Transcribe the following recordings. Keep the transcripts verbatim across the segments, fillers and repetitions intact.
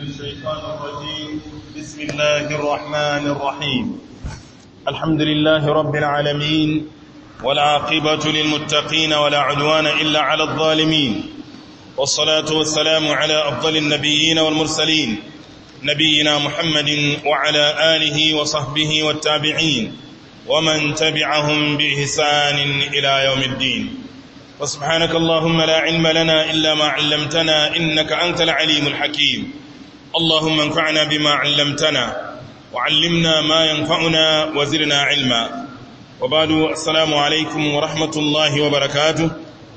الشيطان الرجيم بسم الله الرحمن الرحيم الحمد لله رب العالمين والعاقبة للمتقين ولا عدوان إلا على الظالمين والصلاة والسلام على أفضل النبيين والمرسلين نبينا محمد وعلى آله وصحبه والتابعين ومن تبعهم بإحسان إلى يوم الدين وسبحانك اللهم لا علم لنا إلا ما علمتنا إنك أنت العليم الحكيم اللهم انفعنا بما علمتنا وعلمنا ما ينفعنا وزرنا علما وبعد السلام عليكم ورحمة الله وبركاته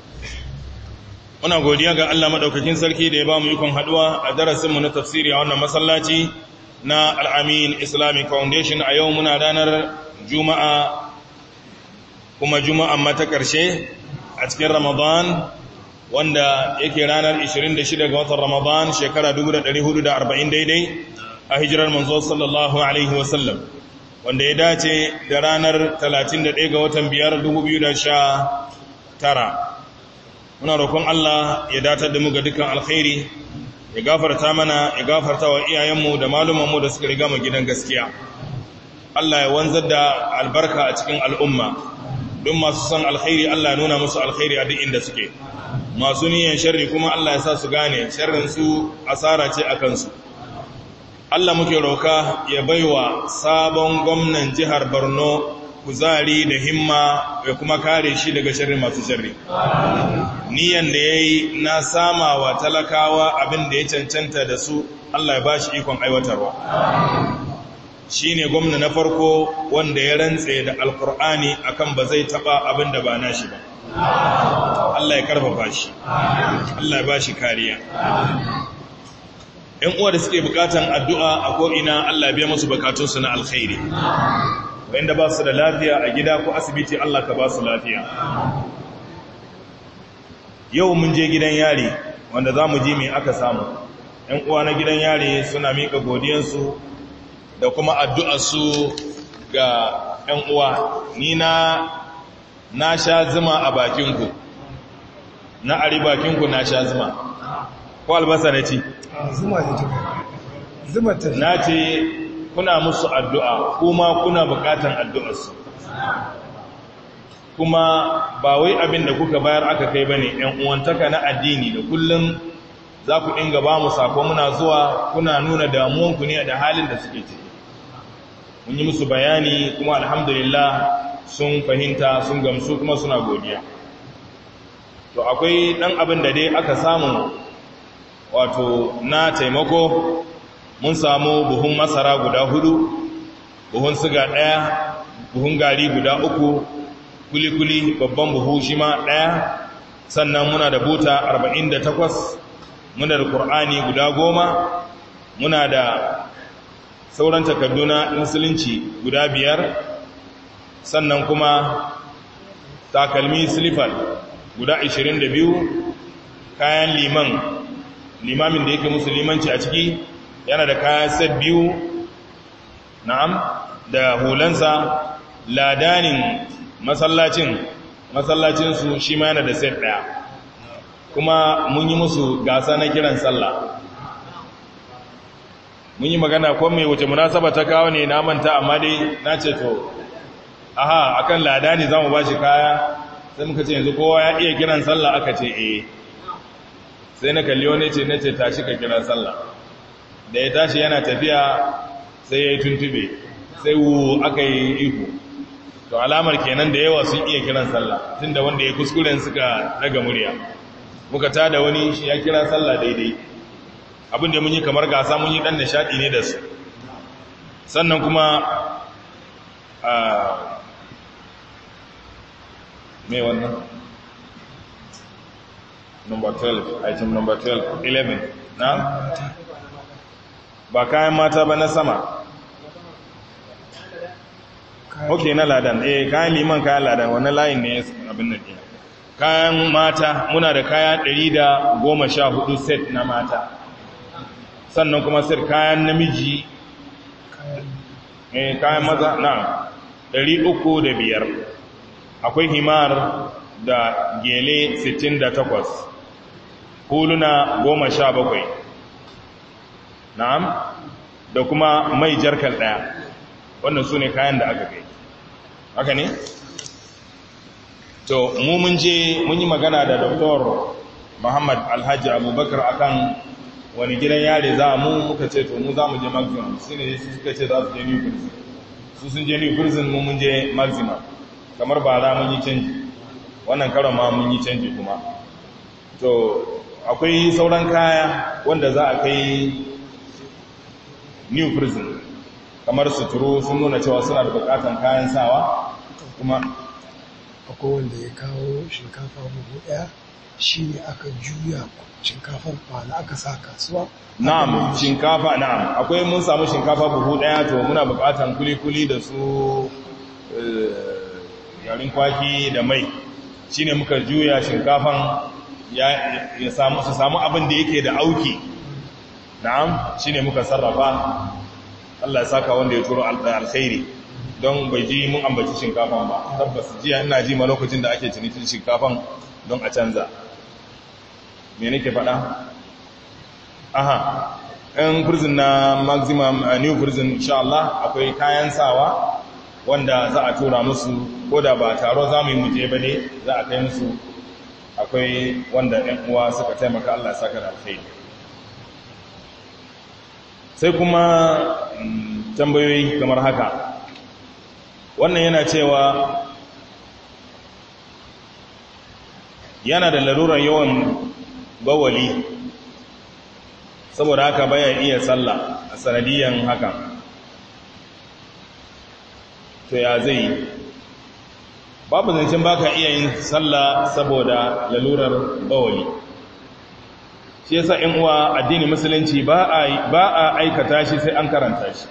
muna godiya ga Allah madaukakin sarki da ya bamu ikon haduwa a darasinmu na tafsiri a wannan masallaci na Al-Amin Islamic Foundation a yau muna ranar Juma'a kuma Juma'a mata karshe a cikin Ramadan wanda yake ranar ishirin da shida ga watan Ramadan shekara dubu da ɗari hudu da arba'in daidai a hijirar manzo sallallahu alaihi wasallam wanda ya dace da ranar talatin da ɗaya ga watan biyar dubu biyu da sha tara. Muna roƙon Allah ya datar da mu ga dukkan alkhairi ya gafarta mana ya gafarta wa iyayenmu da malumanmu da suka riga mu gidan gaskiya. Allah ya wanzar da albarka a cikin al'umma. Don masu son alkhairi Allah nuna musu alkhairi a duk inda suke masu niyan sharri kuma Allah ya sa su gane sharrin su asara ce a kansu. Allah muke roka ya baiwa sabon gwamnan jihar Borno kuzari da himma ya kuma kare shi daga sharri masu sharri. Niyan da yayi na sama wa talakawa abin da ya cancanta da su Allah ya bashi ikon aiwatarwa. Shi ne gwamna na farko wanda ya rantse da alkur'ani akan ba zai taba abin da ba nashi ba. Allah ya karfafa shi, Allah ya ba shi kariya. ‘Yan uwa da suke bukatan addu'a a ko'ina Allah ya biya musu bukatunsu na alkhairi, wanda ba su da lafiya a gida ko asibiti Allah ka ba su lafiya. Yau mun je gidan yari wanda za mu ji mai aka samu. ‘Yan uwa na gidan yari suna miƙa godiyansu da kuma addu'arsu ga ‘yan uwa, ni na na sha zuma a bakinku, na ari bakinku na sha zuma, ko albasa na ci? Zuma ne tuka, zuma ta na ce kuna musu addu'a, kuma kuna bukatan addu'arsu, kuma ba wai abin da kuka bayar aka kai ba ne ‘yan uwantaka na addini da kullum za ku inga ba mu sako muna zuwa kuna nuna damuwanku ne da halin da suke ciki. Mun yi musu bayani kuma alhamdulillah sun fahimta sun gamsu kuma suna godiya. To akwai ɗan abin da dai aka samu wato na taimako, mun samu buhun masara guda hudu, buhun siga ɗaya, buhun gari guda uku, kuli-kuli babban buhu shi ma ɗaya, sannan muna da buta arba'in da takwas, muna da Kur'ani guda goma, muna da sauran takardu na musulunci guda biyar, sannan kuma takalmi silifal guda ashirin da biyu, kayan liman limamin da yake musulmanci a ciki yana da kayan set biyu, na'am, da hulansa. Ladanin masallacin masallacinsu shi ma yana da set ɗaya, kuma mun yi musu gasa na kiran sallah. Mun yi magana ko mai wace munasaba ta kawo ne na manta, amma dai na ce to aha akan ladani zamu bashi kaya, sai muka ce yanzu kowa ya iya kiran sallah, aka ce eh. Sai na kalli wani ce nace tashi ka kiran sallah. Da ya tashi yana tafiya sai ya yi tuntube, sai wu aka yi ihu. To alamar kenan da yawa sun iya kiran sallah, tunda wanda ya kuskuren suka daga murya. Muka tada wani shi ya kira sallah daidai. Abin da mun yi kamar gasa, mun yi dan nishadi ne da su. Sannan kuma a me wannan number twelve, item number twelve, eleven, na ba kayan mata ba na sama. Ok, na ladan, eh kayan liman kayan ladan, wannan layin ne abin nan ɗin. Kayan mata muna da kaya ɗari da goma sha hudu set na mata, sannan kuma set kayan namiji, eh kayan maza na ɗari uku da biyar. Akwai himar da gele sittin da takwas, huluna goma sha bakwai, na'am da kuma mai jarkar ɗaya wannan su ne kayan da aka kai haka ne? to mu mun je mun yi magana da Doktor Muhammad Alhaji Abubakar akan wani gidan yare za mu muka ce to mu za mu je maximum su ne su suka ce za su je new prison su sun je new prison mu mun je maximum kamar ba za mun yi canji wannan karon ma mun yi canji kuma to akwai sauran kaya wanda za a kai new prison kamar suturu sun nuna cewa suna da bukatan kayan sawa kuma akwai wanda ya kawo shinkafa buhu daya shi ne aka juya shinkafar kwana aka sa kasuwa na'am shinkafa na'am akwai mun samu shinkafa buhu daya to muna bukatan kuli-kuli da su yarin kwaki da mai shine muka juya shinkafan ya samu su samu abin da yake da auki na'am shine muka sarrafa Allah ya saka wanda ya turo alkhairi don bai ji mun ambaci shinkafan ba tabbas jiya ina ji ma lokacin da ake cinikin shinkafan don a canza me nake faɗa aha ɗan prison na maximum uh, new prison insha Allah akwai kayan sawa wanda za a tura musu ko da ba taro za mu yi muje ba ne za a kai musu akwai wanda ɗan uwa suka taimaka Allah ya saka da alkhairi sai kuma mm, tambayoyi kamar haka wannan yana cewa yana da larurar yawan bawali saboda haka baya iya sallah a sanadiyan haka to ya zai babu zancen baka iya yin sallah saboda lalurar bawali shi yasa in uwa addini musulunci ba a ba a aikata shi sai an karanta shi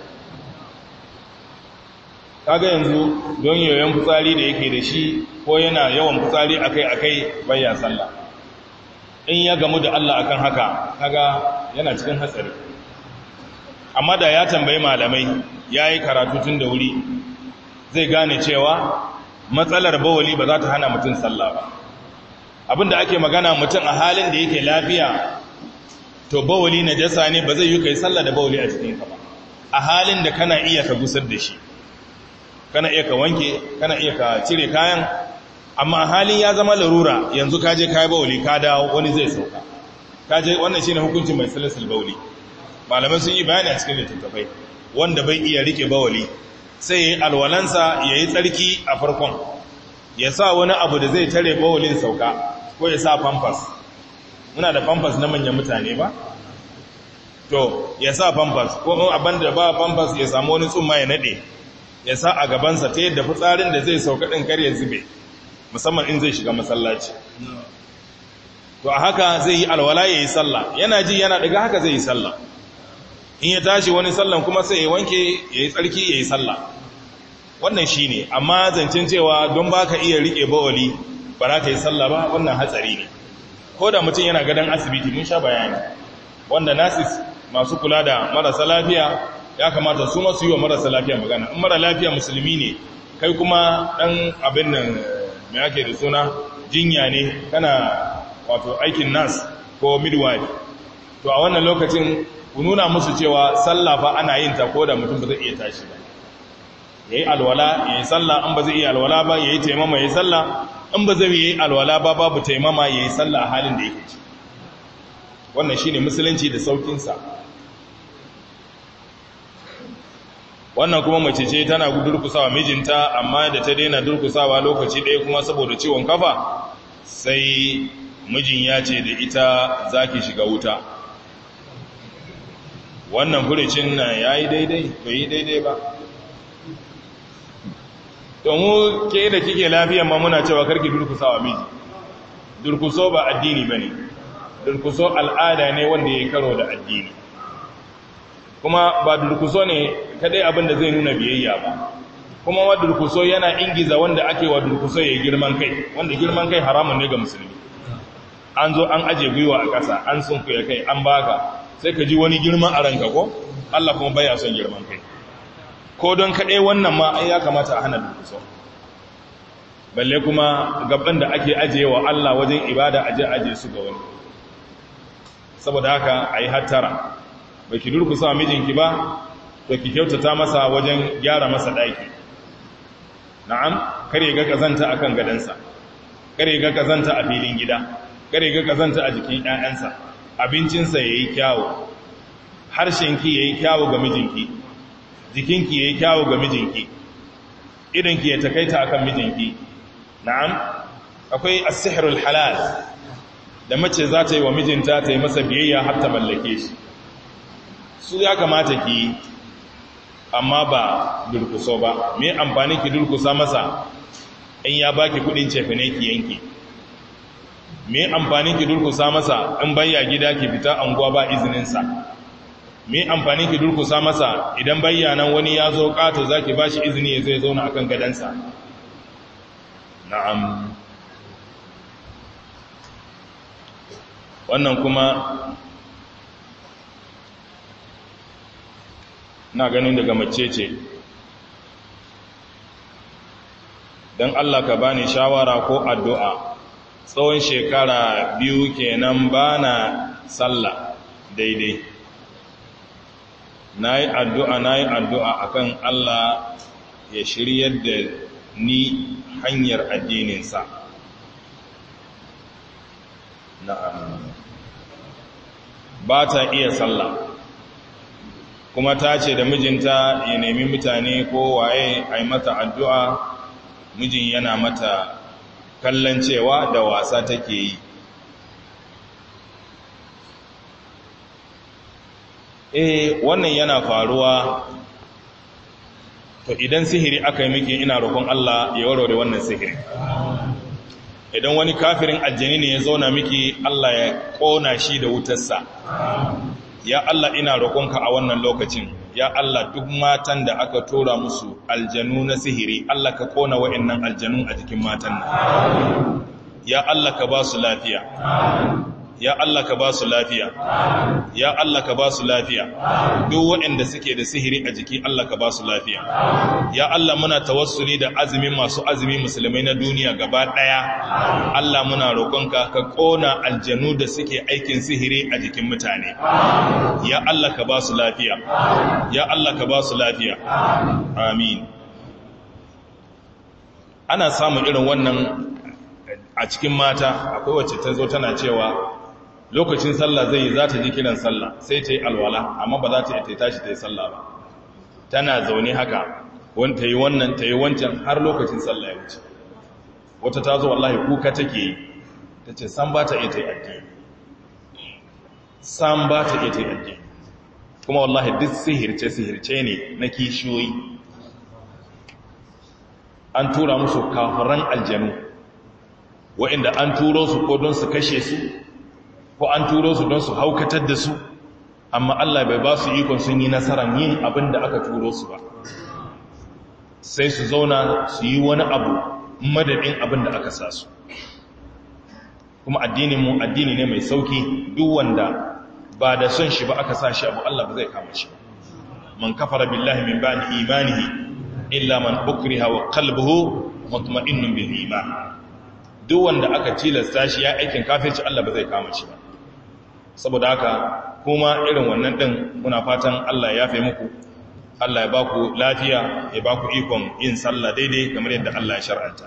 kaga yanzu don yoyon fitsari da yake da shi ko yana yawan fitsari akai-akai baya sallah in ya gamu da Allah akan haka kaga yana cikin hatsari amma da ya tambayi malamai yayi karatu tun da wuri zai gane cewa matsalar bawali ba za ta hana mutum sallah ba abinda ake magana mutum a halin da yake lafiya to bawali najasa ne ba zai yi kai sallah da bawali a cikin ka ba a halin da kana iya ka gusar da shi kana iya ka wanke kana iya ka cire kayan amma halin ya zama larura yanzu ka je kai bawli ka dawo wani zai sauka ka je wannan shine hukuncin mai salisul bawli malamai sun yi bayani a cikin littattafai wanda bai iya rike bawli sai yayi alwalansa yayi tsarki a farkon ya sa wani abu da zai tare bawlin sauka ko ya sa pampers muna da pampers na manyan mutane ba to ya sa pampers ko abin da ba pampers ya samu wani tsumma ya nade ya sa a gabansa ta yadda fitsarin da zai sauka ɗin kar ya zube musamman in zai shiga masallaci to a haka zai yi alwala ya yi sallah yana ji yana daga haka zai yi sallah in ya tashi wani sallan kuma sai ya wanke ya yi tsarki ya yi sallah wannan shi ne amma zancen cewa don ba ka iya riƙe bawali ba za ka yi sallah ba wannan hatsari ne ko da mutum yana gadon asibiti mun sha bayani wanda nasis masu kula da marasa lafiya ya kamata su masu yi wa marasa lafiya magana in mara lafiya musulmi ne kai kuma ɗan abin nan mai ake da suna jinya ne kana wato aikin nas ko midwife to a wannan lokacin ku nuna musu cewa sallah fa ana yin ta ko da mutum ba zai iya tashi ba yayi alwala yayi sallah in ba zai iya alwala ba yayi taimama yayi sallah in ba zai yi alwala ba babu taimama yayi sallah a halin da yake ci wannan shine musulunci da saukin sa wannan kuma mace ce tana durkusawa mijinta amma da ta daina durkusawa lokaci ɗaya kuma saboda ciwon kafa sai mijin ya ce da ita zaki shiga wuta wannan furucin na yayi daidai bai yi daidai ba to mu ke da kike lafiya ma muna cewa karki durkusawa miji durkuso ba addini bane durkuso al'ada ne wanda yake karo da addini kuma ba durkuso ne kadai abin da zai nuna biyayya ba kuma wa durkuso yana ingiza wanda ake wa durkuso ya girman kai wanda girman kai haramun ne ga musulmi an zo an aje gwiwa a ƙasa an sunkuya kai an baka sai ka ji wani girman a ranka ko Allah kuma baya son girman kai ko don kadai wannan ma ai ya kamata a hana durkuso balle kuma gaban da ake ajewa Allah wajen ibada aje aje su ga wani saboda haka ayi hattara ba ki durkusa mijinki ba to ki kyautata masa wajen gyara masa ɗaki. Na'am, kare ga kazanta akan gadansa, kare ga kazanta a filin gida, kare ga kazanta a jikin ƴaƴansa, abincinsa yayi kyawu, harshenki yayi kyawu ga mijinki, jikinki yayi kyawu ga mijinki, idanki ya takaita akan mijinki. Na'am, akwai as-sihrul halal da mace za ta yi wa mijinta ta yi masa biyayya har ta mallake shi, su ya kamata ki, amma ba durkuso ba. Me amfani ki durkusa masa in ya baki kudin cefane ki yanki? Me amfani ki durkusa masa in bayya gida ki fita anguwa ba izininsa? Me amfani ki durkusa masa idan bayya nan wani ya zo kato zaki bashi izini ya zai zauna akan gadansa? Na'am. Wannan kuma na ganin daga mace ce, don Allah ka bani shawara ko addu'a, tsawon shekara biyu kenan bana sallah daidai. Na yi addu'a na yi addu'a akan Allah ya shiryar da ni hanyar addininsa. Na'am. Ba ta iya sallah, kuma ta ce da mijinta ya nemi mutane ko waye a yi mata addu'a, mijin yana mata kallon cewa da wasa take yi. Eh, wannan yana faruwa. To idan sihiri aka yi miki, ina roƙon Allah ya warware wannan sihiri. Idan wani kafirin aljani ne ya zauna miki, Allah ya ƙona shi da wutarsa. Ya Allah, ina roƙonka a wannan lokacin, ya Allah, duk matan da aka tura musu aljanu na sihiri, Allah ka ƙona wa'annan aljanun a jikin matan nan. Ya Allah, ka ba su lafiya. Ya Allah, ka ba su lafiya. Ya Allah, ka ba su lafiya. Duk waɗanda suke da sihiri a jiki, Allah ka ba su lafiya. Ya Allah, muna tawassuli da azumin masu azumi musulmai na duniya gaba ɗaya. Allah, muna roƙonka ka ƙona aljanu da suke aikin sihiri a jikin mutane. Ya Allah, ka ba su lafiya. Ya Allah, ka ba su lafiya. Amin. Ana samun irin wannan a cikin mata. Akwai wacce ta zo tana cewa lokacin sallah zai yi, za ta ji kiran sallah sai ta yi alwala, amma ba za ta yi tashi ta yi sallah ba. Tana zaune haka, wani ta yi wannan ta yi wancan har lokacin sallah ya wuce. Wata ta zo wallahi kuka take yi, ta ce san ba ta iya ta yi addini, san ba ta iya ta yi addini. Kuma wallahi duk sihirce sihirce ne na kishiyoyi. An tura musu kafiran aljanu, wa'inda an turo su ko don su kashe su, ko an turo su don su haukatar da su, amma Allah bai ba su ikon sun yi nasarar yin abin da aka turo su ba. Sai su zauna su yi wani abu madadin abin da aka sa su. Kuma addininmu addini ne mai sauki, duk wanda ba da son shi ba aka sa shi abu, Allah ba zai kama shi ba. Man kafara billahi min ba'di imanihi illa man ukriha wa qalbuhu mutma'innun bil iman. Duk wanda aka tilasta shi ya aikin kafirci, Allah ba zai kama shi ba. Saboda haka kuma irin wannan din muna fatan Allah ya yafe muku, Allah ya baku lafiya, ya baku ikon yin sallah daidai kamar yadda Allah ya shar'anta.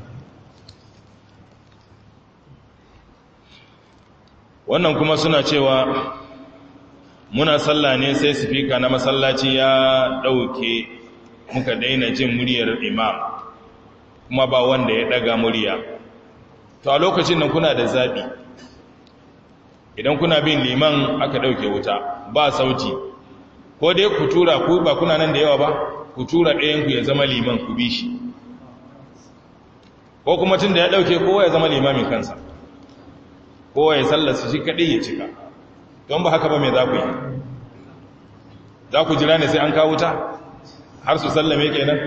Wannan kuma suna cewa muna sallah ne sai sifika na masallaci ya dauke, muka daina jin muryar imam, kuma ba wanda ya daga murya. To a lokacin nan kuna da zabi. Idan kuna bin liman aka dauke wuta ba sauti, ko dai ku tura, ku ba kuna nan da yawa ba, ku tura ɗayan ku ya zama liman ku bi shi, ko kuma tun da ya dauke kowa ya zama limamin kansa, kowa ya sallasa shi kadai ya cika. Don ba haka ba mai za ku yi? Za ku jira ne sai an kawo wuta har su sallame kenan?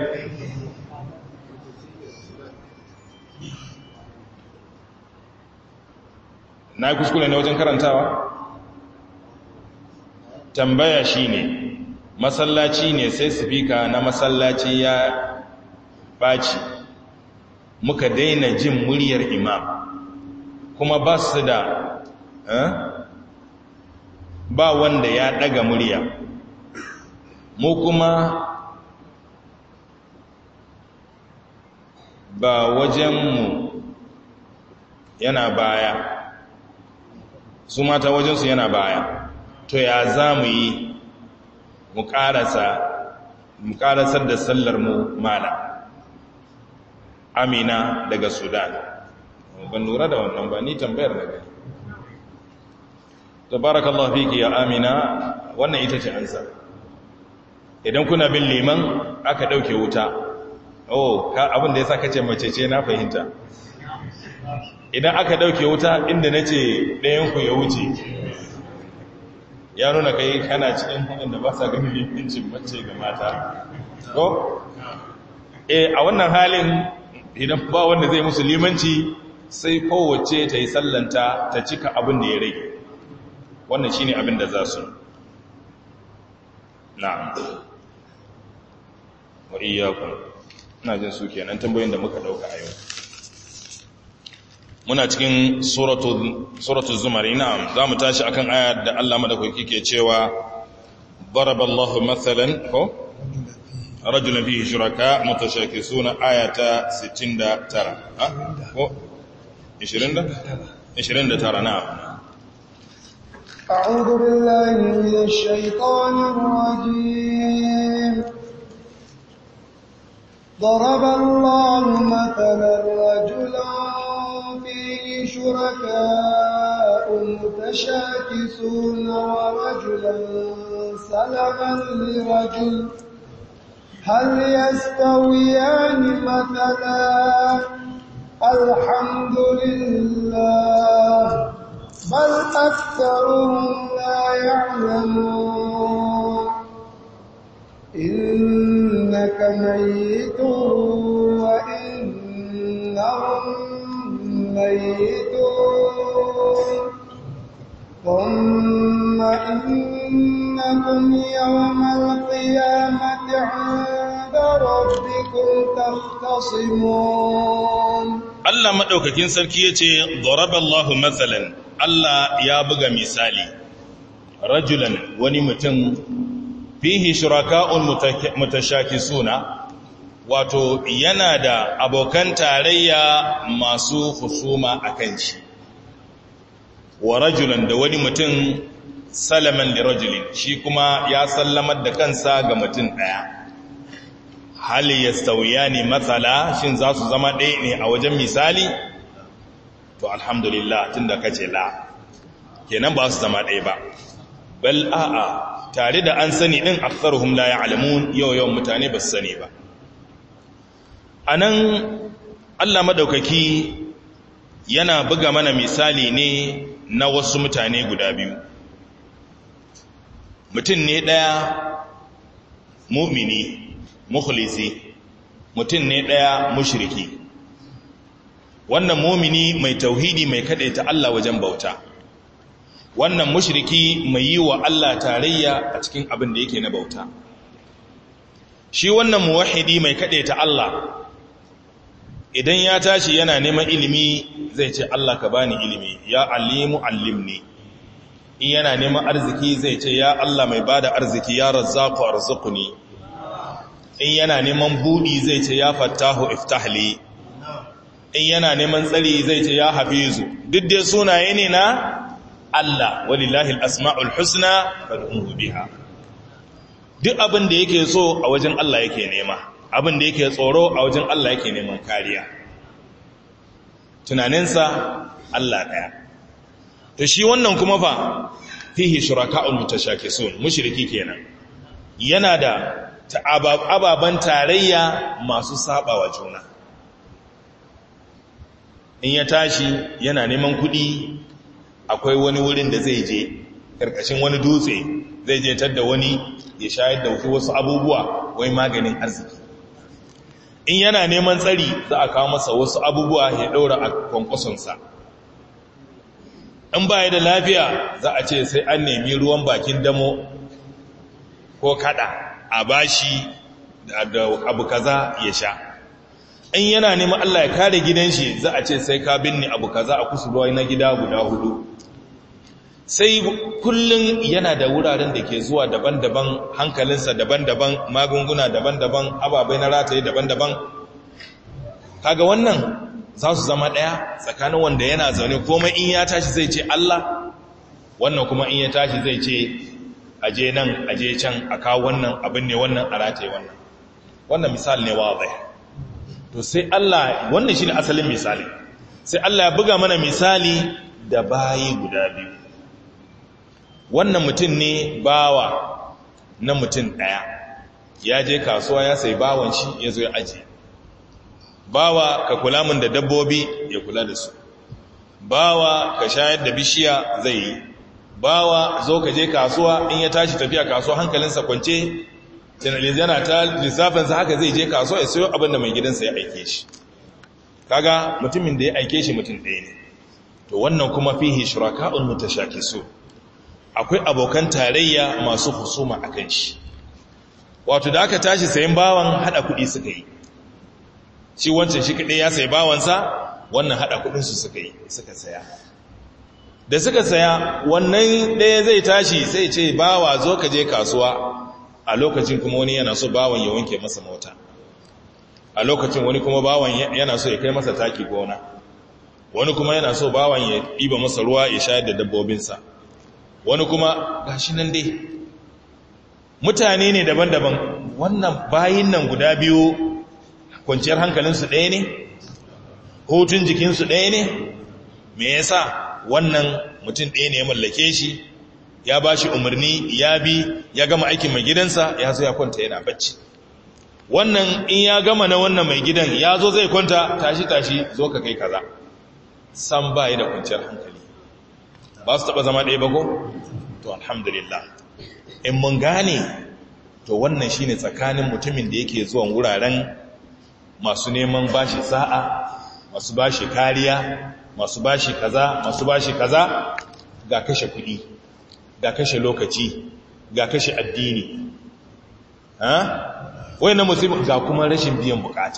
Na yi kuskure ne wajen karantawa? Tambaya shi ne, masallaci ne sai sifika na masallaci ya ɓaci, muka daina jin muryar imam, kuma ba su da ba wanda ya daga murya, mu kuma ba wajenmu yana baya, su mata wajensu yana baya, to ya za mu yi mu ƙarasar da sallar mu mala. Amina daga Sudan, ban lura da wannan ba, ni tambayar da gani. Tabarakallahu fiki ya Amina, wannan ita ce ansa. Idan kuna bin liman aka ɗauke wuta, oh abin da ya sa kace mace ce na fahimta. Idan aka ɗauke wuta inda na ce ɗayanku ya wuce, ya nuna kai kana cikin waɗanda ba sa ganin limancin mace ga mata. Ko? E, a wannan halin idan ba wanda zai musu limanci sai kowace ta yi sallanta ta cika abin da ya rage. Wannan shi ne abin da za su. Na'am. Wa iyakun. Ina jin su kenan tambayoyin da muka ɗauka a yau. Muna cikin suratul zumar. Na'am, za mu tashi akan ayar da Allah madaukaki ke cewa daraballahu mathalan ko rajulan fihi shuraka mutashakisuna, ayata sittin da tara ha ko ishirin da tara. Na'am. أعوذ بالله من الشيطان الرجيم. ضرب الله مثلا رجلا فيه شركاء متشاكسون ورجلا سلما لرجل هل يستويان مثلا الحمد لله بل أكثرهم لا يعلمون إنك ميت وإنهم ميتون ثم إنكم يوم القيامة عند ربكم تختصمون. Allah maɗaukakin sarki ya ce, Daraballahu matsalan, Allah ya buga misali, rajulan wani mutum fihi shuraka'un mutashakisuna, wato yana da abokan tarayya masu husuma a kan shi, wa rajulan da wani mutum salaman da rajulin, shi kuma ya sallamar da kansa ga mutum ɗaya. Hali ya stauya ne matsala, shin za su zama ɗaya ne a wajen misali? To alhamdulillah tun da kace la, kenan ba su zama ɗaya ba. Bal a'a, tare da an sani ɗin aktharuhum la ya'lamun, yau yau mutane ba su sani ba. Anan Allah madaukaki yana buga mana misali ne na wasu mutane guda biyu. Mutum ne ɗaya mu'mini, mukhlisi, mutum ne ɗaya mushriki. Wannan mu'mini mai tauhidi mai kadaita Allah wajen bauta. Wannan mushriki mai yi wa Allah tarayya a cikin abin da yake na bauta. Shi wannan muwahhidi mai kadaita Allah, idan ya tashi yana neman ilimi zai ce Allah ka bani ilimi, ya alimu allimni. In yana neman arziki zai ce ya Allah mai bada arziki, ya razzaqu arzuqni. In yana neman budi zai ce ya fattahu iftahli. In yana neman tsari zai ce ya hafizu. Duk dai sunaye ne na Allah, walillahi al-asma'ul husna fad'uhu biha. Duk abin da yake so a wajen Allah yake nema, abin da yake tsoro a wajen Allah yake neman kariya. Tunaninsa Allah ɗaya. To shi wannan kuma fa fihi shuraka'ul mutashakisun, mushriki kenan. Yana da ababan tarayya masu saba wa juna. In ya tashi yana neman kuɗi, akwai wani wurin da zai je ƙarƙashin wani dutse, zai je tadda wani ya shayar da wasu abubuwa wai maganin arziki. In yana neman tsari za a kawo masa wasu abubuwa ya ɗaura a kwankwasonsa. In baya da lafiya za a ce sai an nemi ruwan bakin damo ko kada a bashi da abu kaza ya sha. In yana neman Allah ya kare gidan shi za a ce sai ka binne abu kaza a kusurwa na gida guda hudu. sai kullum yana da wuraren da ke zuwa daban-daban, hankalinsa daban-daban, magunguna daban-daban, ababai na rataye daban-daban. Kaga wannan za su zama ɗaya tsakanin wanda yana zaune komai in ya tashi zai ce Allah, wannan kuma in ya tashi zai ce aje nan aje can a kawo wannan abin ne wannan a rataye wannan. Wannan misali ne wazi. To sai Allah, wannan shine asalin misali. Sai Allah ya buga mana misali da bayi guda biyu. Wannan mutum ne bawa na mutum ɗaya, ya je kasuwa ya sai bawan shi ya zo ya aje. Bawa ka kula min da dabbobi ya kula da su, bawa ka shayar da bishiya zai yi, bawa zo ka je kasuwa in ya tashi tafiya kasuwa hankalinsa kwance, yana ta lissafinsa haka zai je kasuwa ya sayo abin da mai gidansa ya aike shi. Kaga mutumin da ya aike shi mutum ɗaya ne. To wannan kuma fihi shuraka'un mutashakisu, akwai abokan tarayya masu husuma akan shi. Wato da aka tashi sayan bawan hada kuɗi suka yi, shi wancan shi kaɗai ya sayi bawansa, wannan hada kuɗinsu suka yi suka saya. Da suka saya wannan ɗaya zai tashi sai ce bawa zo ka je kasuwa, a lokacin kuma wani yana so bawan ya wanke masa mota, a lokacin wani kuma bawan yana so ya kai masa taki gona, wani kuma yana so bawan ya ɗiba masa ruwa ya shayar da dabbobinsa, wani kuma gashi nan dai mutane ne daban-daban. Wannan bayin nan guda biyu kwanciyar hankalinsu ɗaya ne, hutun jikinsu ɗaya ne. Me yasa? Wannan mutum ɗaya ne ya mallake shi, ya ba shi umarni, ya bi, ya gama aikin mai gidansa, ya zo ya kwanta yana bacci. Wannan in ya gama na wannan mai gidan ya zo zai kwanta, tashi tashi zo ka kai kaza. San ba yi da kwanciyar hankali, ba su taɓa zama ɗaya ba ko? To alhamdulillah, in mun gane, to wannan shi ne tsakanin mutumin da yake zuwan wuraren masu neman bashi sa'a, masu bashi kariya, masu bashi kaza, masu bashi kaza, ga kashe kuɗi, ga kashe lokaci, ga kashe addini. Ha? Wai na musulmi ga kuma rashin biyan bukata.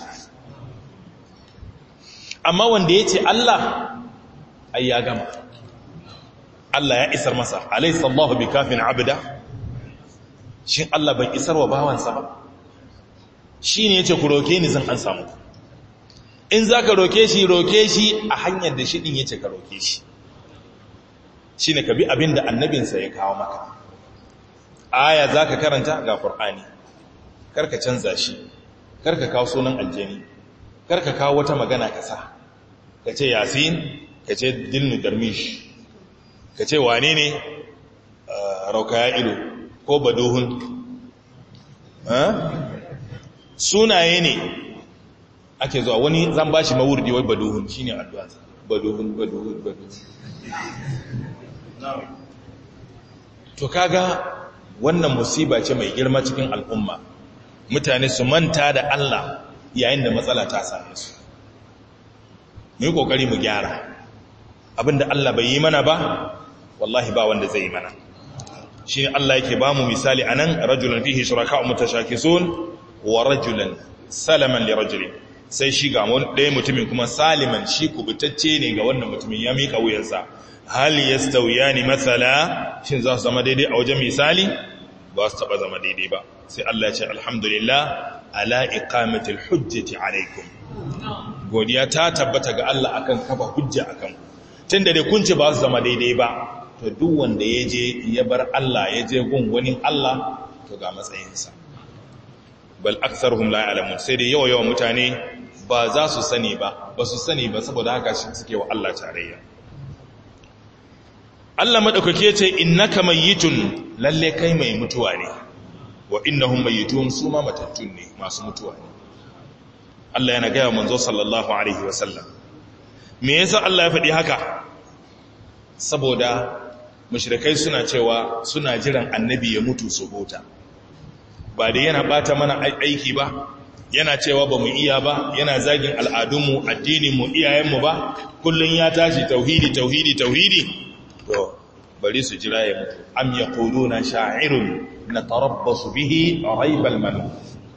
Amma wanda ya ce Allah, ai ya gama. Allah ya isar masa, alaysa Allahu bikafin abda? Shin Allah bai isar wa bawansa ba? Shi ne ya ce ku roke ni zan an samu. In za ka roke shi, roke shi a hanyar da shi ɗin ya ce ka roke shi. Shi ne ka bi abin da annabinsa ya kawo maka. Aya za ka karanta ga Ƙur'ani, karka canza shi, karka kawo sunan aljani, karka kawo wata magana ka sa, ka ce yasin, ka ce dilnu darmish, ka ce wane ne raukaya ido ko baduhun. Sunaye ne ake zuwa, wani zan ba shi mawurdi wai baduhun, shi ne addu'a, baduhun baduhun baduhun. To kaga wannan musiba ce mai girma cikin al'umma, mutane su manta da Allah yayin da matsala ta same su. Mu yi ƙoƙari mu gyara abinda Allah bai yi mana ba, wallahi ba wanda zai yi mana. Shi ne Allah yake ba mu misali a nan, rajulan fihi shuraka mutashakisun wa rajulan salaman li rajulin. Sai shi ga ɗaya mutumin kuma saliman, shi kubutacce ne ga wannan mutumin, ya miƙa wuyansa. Hal yastawiyani matsala, shin za su zama daidai a wajen misali? Ba su taɓa zama daidai ba. Sai Allah ya ce alhamdulillah ala iqamatil hujjati alaikum. Godiya ta tabbata ga Allah akan kafa hujja akan ku. Tunda dai kun ce ba su zama daidai ba, to duk wanda ya je ya bar Allah ya je gun wani Allah, to ga matsayinsa. Bal aktharuhum la ya'lamun. Sai dai yawa yawa mutane ba za su sani ba, ba su sani ba, saboda haka suke wa Allah tarayya. Allah madaukake ce innaka mayyitun, lalle kai mai mutuwa ne, wa innahum mayyitun, su ma matattun ne, masu mutuwa ne. Allah yana gaya manzo sallallahu alaihi wasallam. Me yasa Allah ya faɗi haka? Saboda mushrikai suna cewa suna jiran annabi ya mutu su huta. Ba da yana bata mana aiki ba, yana cewa ba mu iya ba, yana zagin al'adunmu, addininmu, iyayenmu ba, kullun ya tashi tauhidi tauhidi tauhidi. To bari su jira ya mutu. Am yaquluna sha'irun natarabbasu bihi raibal manun.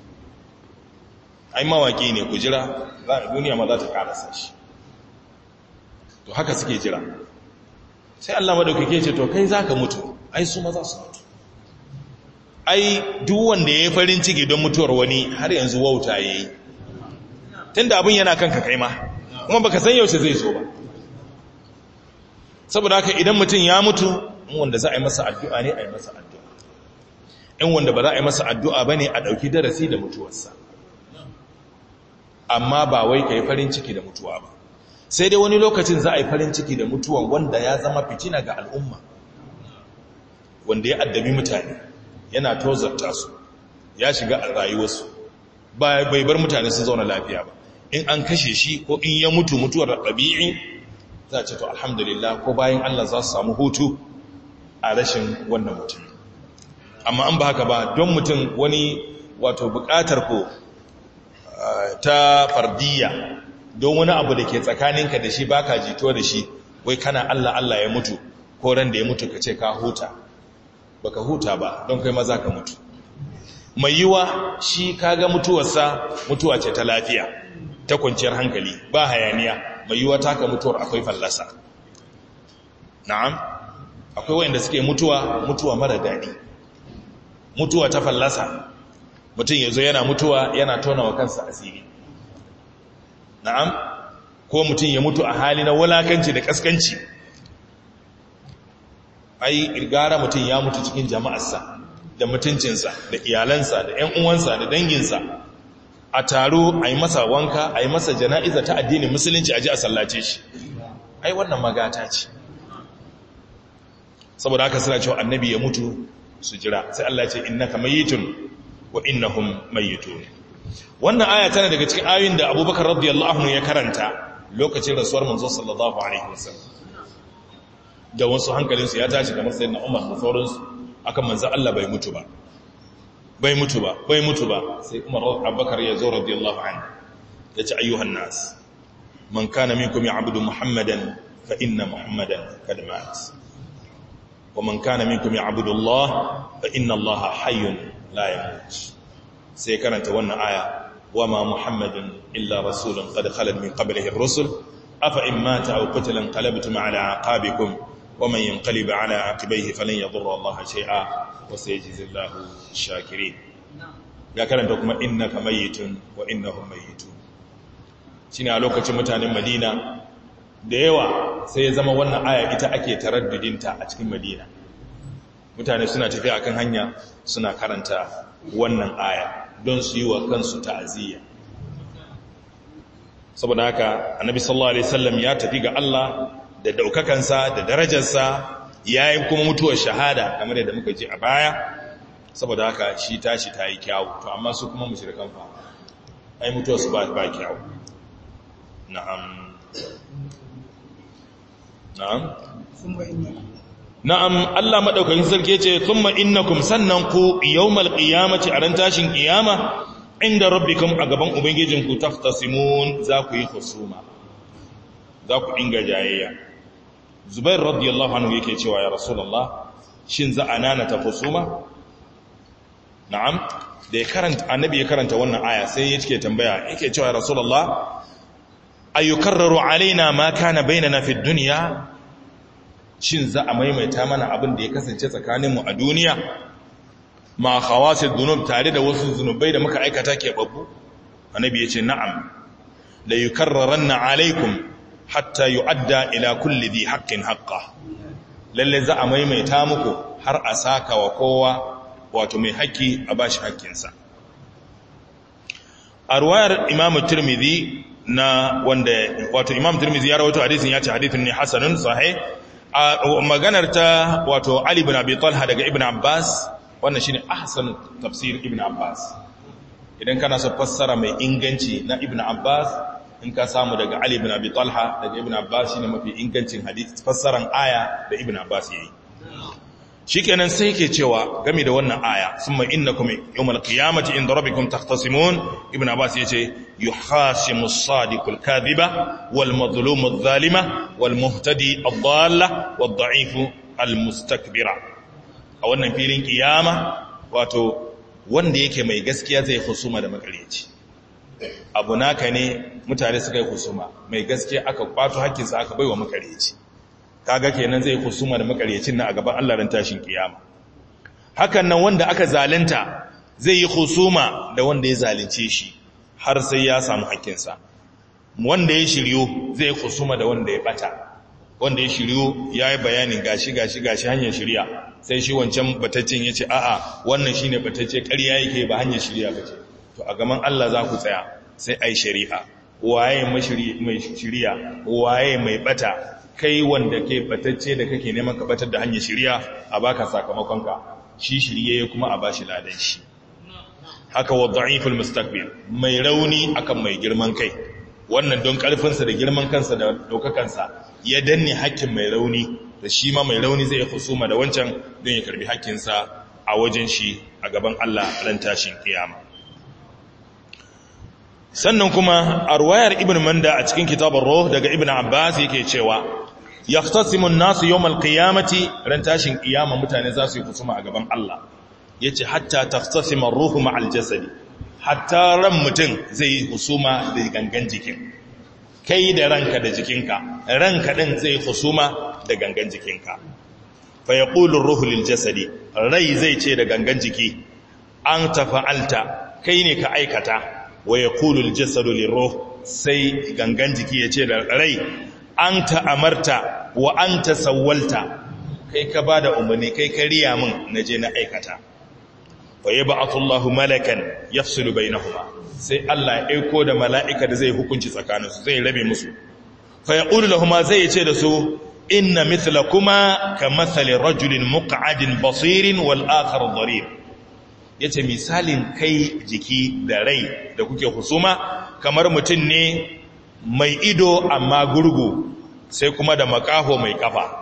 Ai mawaki ne, ku jira, duniya ma za ta karasa shi. To haka suke jira. sai Allah madaukake ce to kai zaka mutu ai su ma za su mutu ai duk wanda yayi farin ciki don mutuwar wani har yanzu wauta yayi tunda abin yana kanka kai ma kuma baka san yaushe zai zo ba saboda haka idan mutum ya mutu wanda za a yi masa addu'a ne a yi masa addu'a in wanda ba za a yi masa addu'a bane a dauki darasi da mutuwarsa amma ba wai kai farin ciki da mutuwa ba sai dai wani lokacin za a yi farin ciki da mutuwan wanda ya zama fitina ga al'umma wanda ya addabi mutane yana tozarta su ya shiga a rayuwarsu bai bar mutane sun zauna lafiya ba in an kashe shi ko in ya mutu mutuwar ɗabi'i za a ce to alhamdulillah ko bayan Allah za su samu hutu a rashin wannan mutum amma an ba haka ba don mutum wani wato buƙatar ko ta fardiyya don wani abu da ke tsakaninka da shi baka jito da shi wai kana Allah Allah ya mutu ko ran da ya mutu ka ce ka huta baka huta ba don kai maza ka mutu mai yiwa shi kaga mutuwarsa mutuwa ce ta lafiya ta kwanciyar hankali ba hayaniya mai yiwa taka mutuwar akwai fallasa na'am akwai wanda suke mutuwa mutuwa mara daɗi mutuwa ta fallasa mutum yazo yana mutuwa yana tona wa kansa asiri na'am ko mutum ya mutu a hali na wulakanci da kaskanci ai irgara mutum ya mutu cikin jama'arsa da mutuncinsa da iyalansa da ƴan uwansa da danginsa a taro a yi masa wanka a yi masa jana'iza ta addinin musulunci a ji a sallace shi ai wannan magata ce saboda haka suna cewa annabi ya mutu su jira sai Allah ya ce innaka mayyitun wa innahum mayyitun wannan aya tana daga cikin ayoyin da Abubakar radiyallahu anhu ya karanta lokacin rasuwar manzo sallallahu alaihi wasallam da wasu hankalinsu ya tashi kamar sayyidina Umar da sauransu akan manzo Allah bai mutu ba bai mutu ba bai mutu ba sai Umar Abubakar ya zo radiyallahu anhu ya ce ayyuhan nas man kana minkum ya'budu muhammadan fa inna muhammadan kad mat wa man kana minkum ya'budu Allah fa inna Allah hayyun la yamut sai karanta wannan aya wa ma muhammadun illa rasulun qad khalat min qablihi ar-rusul afa in mata aw qutila qalabtum ala aqabikum wa man yanqalib ala aqibayhi falan yadurra Allah shay'a wa sayajzi Allahu ash-shakirin ya karanta kuma innaka mayyitun wa innahum mayyitun shine a lokacin mutanen Madina da yawa sai ya zama wannan aya ita ake taraddudinta a cikin Madina mutane suna tafiya akan hanya suna karanta wannan aya don su yi wa kansu ta'aziyya saboda haka annabi sallallahu alaihi wasallam ya tafi ga Allah da daukakansa da darajarsa yayin kuma mutuwar shahada kamar yadda muka ji a baya saboda haka shi tashi tayi kyawu to amma su kuma mushrikan fa ai mutuwar su ba ba kyawu na'am na'am na'am Allah madaukakin sarki yace thumma innakum sannan ku yawmal qiyamati aran tashin qiyama inda rabbikum a gaban ubangijinku taftasimun za ku yi husuma za ku dinga jayayya Zubair radiyallahu anhu yake cewa ya Rasulullah shin za anana ta husuma na'am da ya karanta annabi ya karanta wannan aya sai yake tambaya yake cewa ya Rasulullah ayukarraru alaina ma kana bainana fid dunya shin za a maimaita mana abin da ya kasance tsakaninmu a duniya ma khawasid dhunub tare da wasu zunubai da muka aikata ke babbu annabi yace na'am la yukarraranna alaikum hatta yu'adda ila kulli dhi haqqin haqqa lalle za a maimaita muku har a saka wa kowa wato mai haƙi a bashi haƙƙinsa a ruwayar imam tirmidhi na wanda wato imam tirmidhi ya rawaito hadisin ya ce hadisin ne hasanun sahih a maganar ta wato Ali ibn Abi Talha daga Ibn Abbas wannan shine ahsan tafsir Ibn Abbas idan kana so fassara mai inganci na Ibn Abbas in ka samu daga Ali ibn Abi Talha daga Ibn Abbas shine mafi ingancin hadisi fassaran aya da Ibn Abbas yayi shikenan sai yake cewa game da wannan aya summa innakum yawmal qiyamati inda rabbikum tahtasimun Ibn Abbas yace yuhasimu as-sadiqul kadhiba wal madhlumu adh-dhalima wal muhtadi ad-dalla wad da'ifu al-mustakbira a wannan filin kiyama wato wanda yake mai gaskiya zai husuma da makareci abu naka ne mutane suka yi husuma mai gaskiya aka kwato hakkinsa aka baiwa makareci kaga kenan zai husuma da makaryacin nan a gaban Allah ran tashin kiyama. Hakan nan wanda aka zalunta zai yi husuma da wanda ya zalunce shi har sai ya samu hakkinsa. Wanda ya shiryo zai husuma da wanda ya bata, wanda ya shiryo ya yi bayanin gashi gashi gashi hanyar shirya, sai shi wancan bataccen ya ce a'a wannan shi ne batacce ƙarya yake ba hanyar shirya ba ce. To a gaban Allah za ku tsaya sai a yi shari'a, waye mai shirya, waye mai bata, kai wanda ke batacce da kake neman ka batar da hanyar shirya a baka sakamakonka, shi shirye kuma a bashi ladan shi. Haka wa da'iful mustaqbil, mai rauni akan mai girman kai, wannan don ƙarfinsa da girman kansa da ɗaukakansa ya danne hakkin mai rauni, da shi ma mai rauni zai husuma da wancan don ya karbi hakkinsa a wajen shi a gaban Allah ran tashin kiyama. Sannan kuma a ruwayar Ibn Manda a cikin kitabar Ruh daga Ibn Abbas yake cewa yaftasimu an-nasu yawmal qiyamati, ran tashin kiyama mutane za su yi husuma a gaban Allah. Yace hatta taftasima ar-ruhu ma'al jasadi, hatta ran mutum zai yi husuma da gangan jikin, kai da ranka da jikinka, ranka din zai husuma da gangan jikinka. Fa yaqulu ar-ruhu lil jasadi, rai zai ce da gangan jiki anta fa'alta, kai ne ka aikata. Wa yaqulu al-jasadu lir-ruh, sai gangan jiki ya ce da rai anta amarta wa anta sawwalta, kai ka bada umarni, kai ka riya min naje na aikata. Wa yab'athu Allahu malakan yafsilu bainahuma, sai Allah ya aiko da mala'ika da zai hukunci tsakaninsu, zai rabe musu. Fa yaqulu lahumu, zai ce da su inna mithlakuma kamathali rajulin muq'adin basirin wal akhar darir. Yace misalin kai jiki da rai da kuke husuma kamar mutum ne mai ido amma gurgu, sai kuma da makaho mai kafa.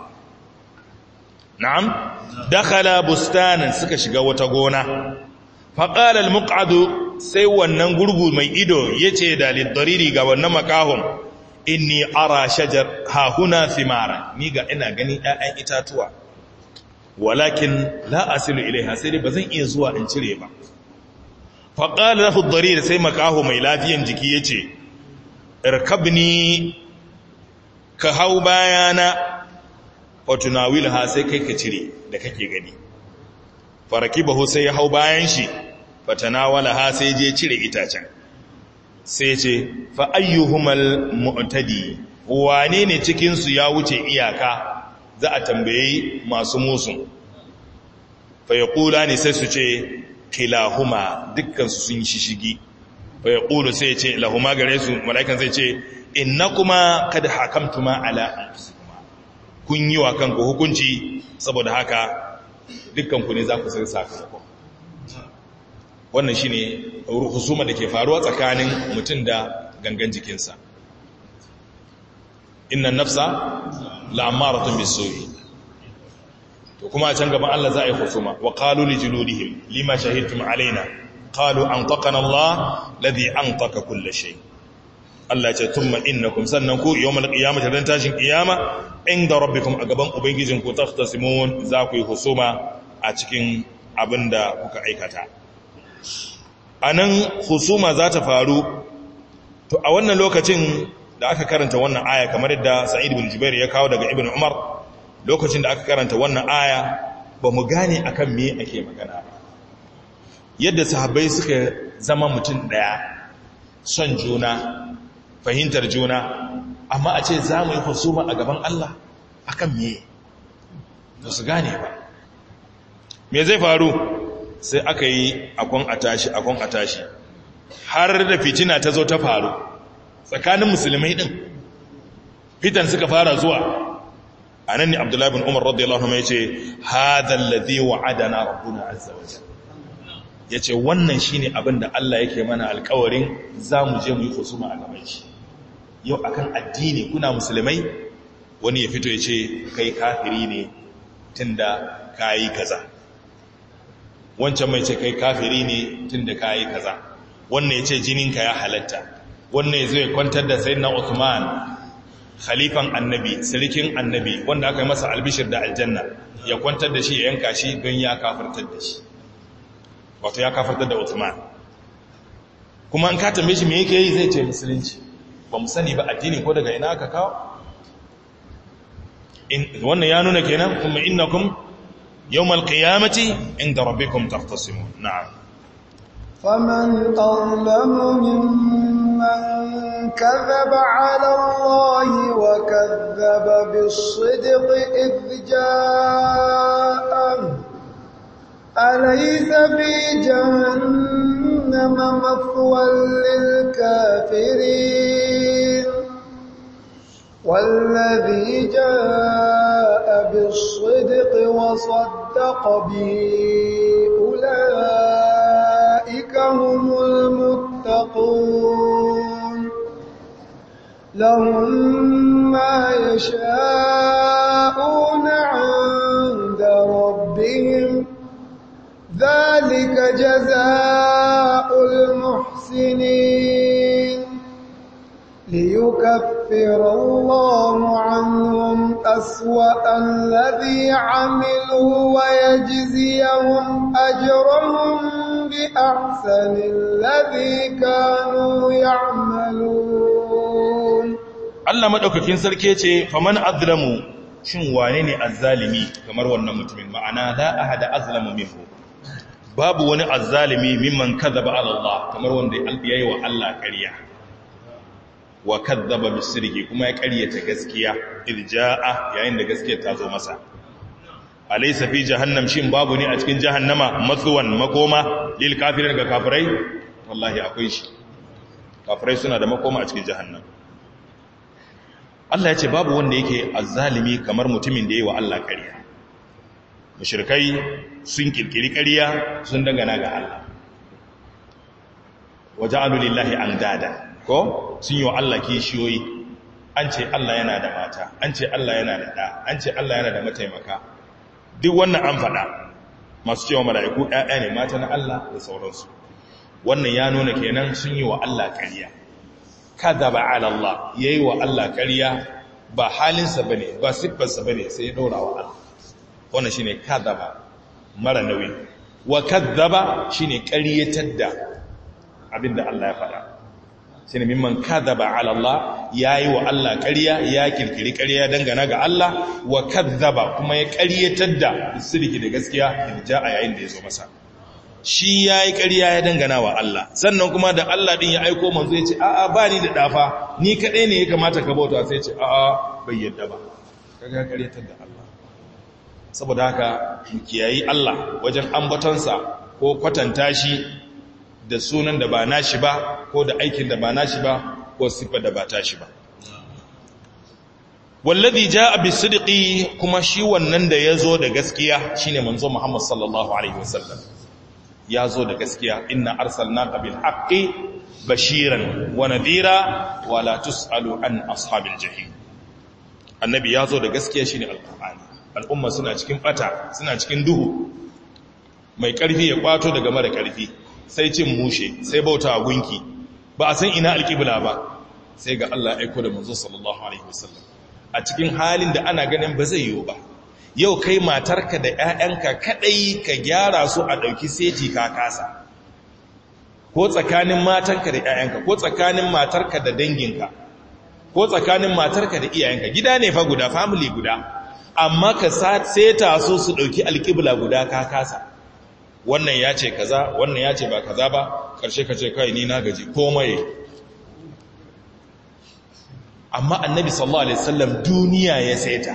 Na'am, dakhala bustanan, suka shiga wata gona. Faqala al-muq'adu, sai wannan gurgu mai ido yace da lidariri ga wannan makahon, inni ara shajar ha huna thimara, ni ga ina ganin ƴaƴan itatuwa, walakin la asilu ilaiha, sai dai bazan iya zuwa in cire ba. Faqala lahu ad-darir, sai makaho mai lafiyan jiki yace irkabni, ka hau bayana, fatunawilha, sai kai ka cire da kake gani. Farakibahu, sai ya hau bayan shi, fatanawalaha, sai je cire itacen. Sai ce fa ayyuhumal mu'tadi, wane ne cikin su ya wuce iyaka, za a tambayi masu musun. Fa yaqulani, sai su ce kilahuma, dukkan su sun shishigi. Fa yaqulu, sai ce lahuma, gare su malaikan zai ce innakuma kad hakamtuma ala anfusikum, kun yi wa kanku hukunci, saboda haka dukkanku ne za ku sai sakamako. Wannan shi ne husuma da ke faruwa tsakanin mutum da gangan jikinsa. Innan nafsa la'ammaratun bisu'i. To kuma a can gaban Allah za a yi husuma. Wa qalu li juludihim lima shahidtum alaina, qalu antaqana Allah ladhi antaqa kull shay. Allah ce tumma innakum, sannan ku yawmal qiyamati, dan tashin qiyama, inda rabbikum, a gaban ubangijinku, tahtasimun, za ku yi husuma a cikin abinda kuka aikata. Anan husuma za ta faru. To a wannan lokacin da aka karanta wannan aya, kamar yadda Sa'id bin Jubair ya kawo daga Ibn Umar, lokacin da aka karanta wannan aya ba mu gane akan me ake magana ba. Yadda sahabbai suka zama mutum daya, son juna, fahimtar juna, amma a ce za mu yi husuma a gaban Allah akan me, ba su gane ba. Me zai faru? Sai aka yi akon atashi akon atashi, har da fitina ta zo ta faru tsakanin musulmai din, fitan suka fara zuwa. Anan ne Abdullahi bin Umar radiyallahu anhu yace hadha alladhi wa'adana rabbuna azza wa jalla, yace wannan shine abin da Allah yake mana alƙawarin zamu je mu yi husuma a gaban shi. Yau akan addini kuna musulmai, wani ya fito yace kai kafiri ne tunda kai kaza, wancan mai ce kai kafiri ne tunda kai kaza, wannan yace jininka ya halatta, wannan yazo ya kwantar da sayyidina Uthman, khalifan annabi, sirikin annabi, wanda aka yi masa albishir da aljanna, ya kwantar da shi ya yanka shi don ya kafartar da shi, wato ya kafartar da Uthman. Kuma an ka tambaye shi me yake yi, zai ce musulunci. Ba mu sani ba addini ko daga ina aka kawo. wannan ya nuna kenan kuma innakum yawmal qiyamati inda rabbikum tahtasimun na'am faman azlamu mimman kadhaba 'ala Allahi wa kadhaba bis-sidqi idh jaa'a alaysa fi jahannama mathwan lil-kafirin والذي جاء بالصدق وصدق به أولئك هم المتقون لهم ما يشاءون عند ربهم ذلك جزاء المحسنين ليكفر الله عنهم أسوأ الذي عملوا ويجزيهم أجرهم بأحسن الذي كانوا يعملون Allah madaukakin sarki yace faman azlamu shin wane ne azzalimi kamar wannan mutumin ma'ana la ahada azlamu minhu babu wani azzalimi mimman kadhaba ala Allah kamar wanda yayi wa Allah ƙarya wa kadzaba bisirhi kuma ya ƙaryata gaskiya irja'a yayin da gaskiyar ta zo masa alaysa fi jahannam shin babu ne a cikin jahannama matsuwan makoma lil kafirin ga kafirai wallahi akwai shi kafirai suna da makoma a cikin jahannam Allah ya ce babu wanda yake azzalimi kamar mutumin da yayi wa Allah ƙarya mushrikai sun kirkiri ƙarya sun dangana ga Allah waja'alu lillahi andada ko sun yi wa Allah kishiyoyi an ce Allah yana da mata an ce Allah yana da ɗa an ce Allah yana da mataimaka duk wannan an faɗa masu cewa mala'iku ɗaya ne mata na Allah da sauransu wannan ya nuna kenan sun yi wa Allah ƙarya kadaba ala Allah yayi wa Allah ƙarya ba halinsa bane ba siffarsa bane sai ya daura wa Allah wannan shine kadaba mara nauyi wa kadaba shine ƙaryatar da abinda Allah ya faɗa shine mimman kadhaba ala Allah yayi wa Allah ƙarya ya kirkiri ƙarya dangana ga Allah wa kadhaba kuma ya ƙaryatar da sirri da gaskiya in ja a yayin da yazo masa shi yayi ƙarya ya dangana wa Allah sannan kuma da Allah din ya aika manzo ya ce a'a ba ni da dafa ni kadai ne ya kamata ka bauta sai ya ce a'a bai yadda ba kaga ƙaryatar da Allah saboda haka mu kiyayi Allah wajen ambatonsa ko kwatanta shi da sunan da ba nashi ba ko da aikin da ba nashi ba ko siffar da ba tashi ba wallazi jaa bisidqi kuma shi wannan da yazo da gaskiya shine manzo Muhammad sallallahu alaihi wasallam yazo da gaskiya inna arsalnaka bil haqqi bashiran wa nadhira wa la tusalu an ashabil jahim annabi yazo da gaskiya shine alqur'ani al'umma suna cikin bata suna cikin duhu mai karfi ya kwato daga mara karfi sai cin mushe sai bauta a gunki ba a san ina alƙibla ba sai ga Allah aiko da manzo sallallahu alaihi wasallam a cikin halin da ana ganin ba zai yiwu ba yau kai matarka da ƴaƴanka kadai ka gyara su a dauki seti ka kasa ko tsakanin matanka da ƴaƴanka ko tsakanin matarka da danginka ko tsakanin matarka da iyayenka gida ne fa guda family guda amma ka seta su su dauki alƙibla guda ka kasa wannan ya ce kaza wannan ya ce ba kaza ba ƙarshe ka ce kai ni na gaji komai amma annabi sallallahu alaihi wasallam duniya ya saita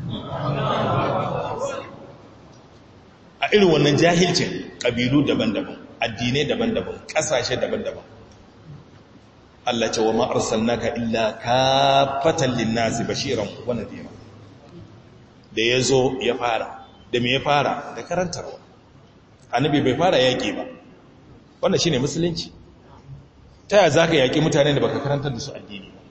a irin wannan jahilcin ƙabilu daban-daban addinai daban-daban ƙasashe daban-daban Allah ce wa ma arsalnaka illa kafatan lin-nasi bashiran wa nadhira da yazo ya fara da me ya fara da karantarwa annabi bai fara yaƙi ba wannan shine musulunci ta yaya zaka yaƙi mutane da baka karantar da su addini ba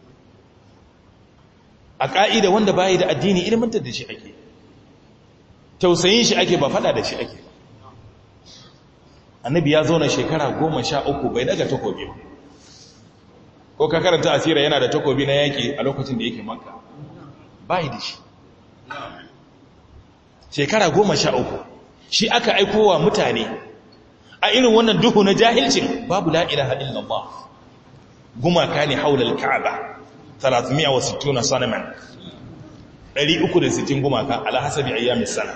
a ƙa'ida wanda bai da addini ilmantar da shi ake tausayin shi ake ba fada da shi ake ba annabi ya zo na shekara goma sha uku bai daga takobi ba ko ka karanta asira yana da takobi na yaƙi a lokacin da yake makka bai da shi shekara goma sha uku shi aka aikowa mutane a irin wannan duhu na jahilcin babu la ilaha illallah gumaka ne haulal ka'aba thalathmiya wa sittuna sanaman ɗari uku da sittin gumaka ala hasabi ayyamis sana,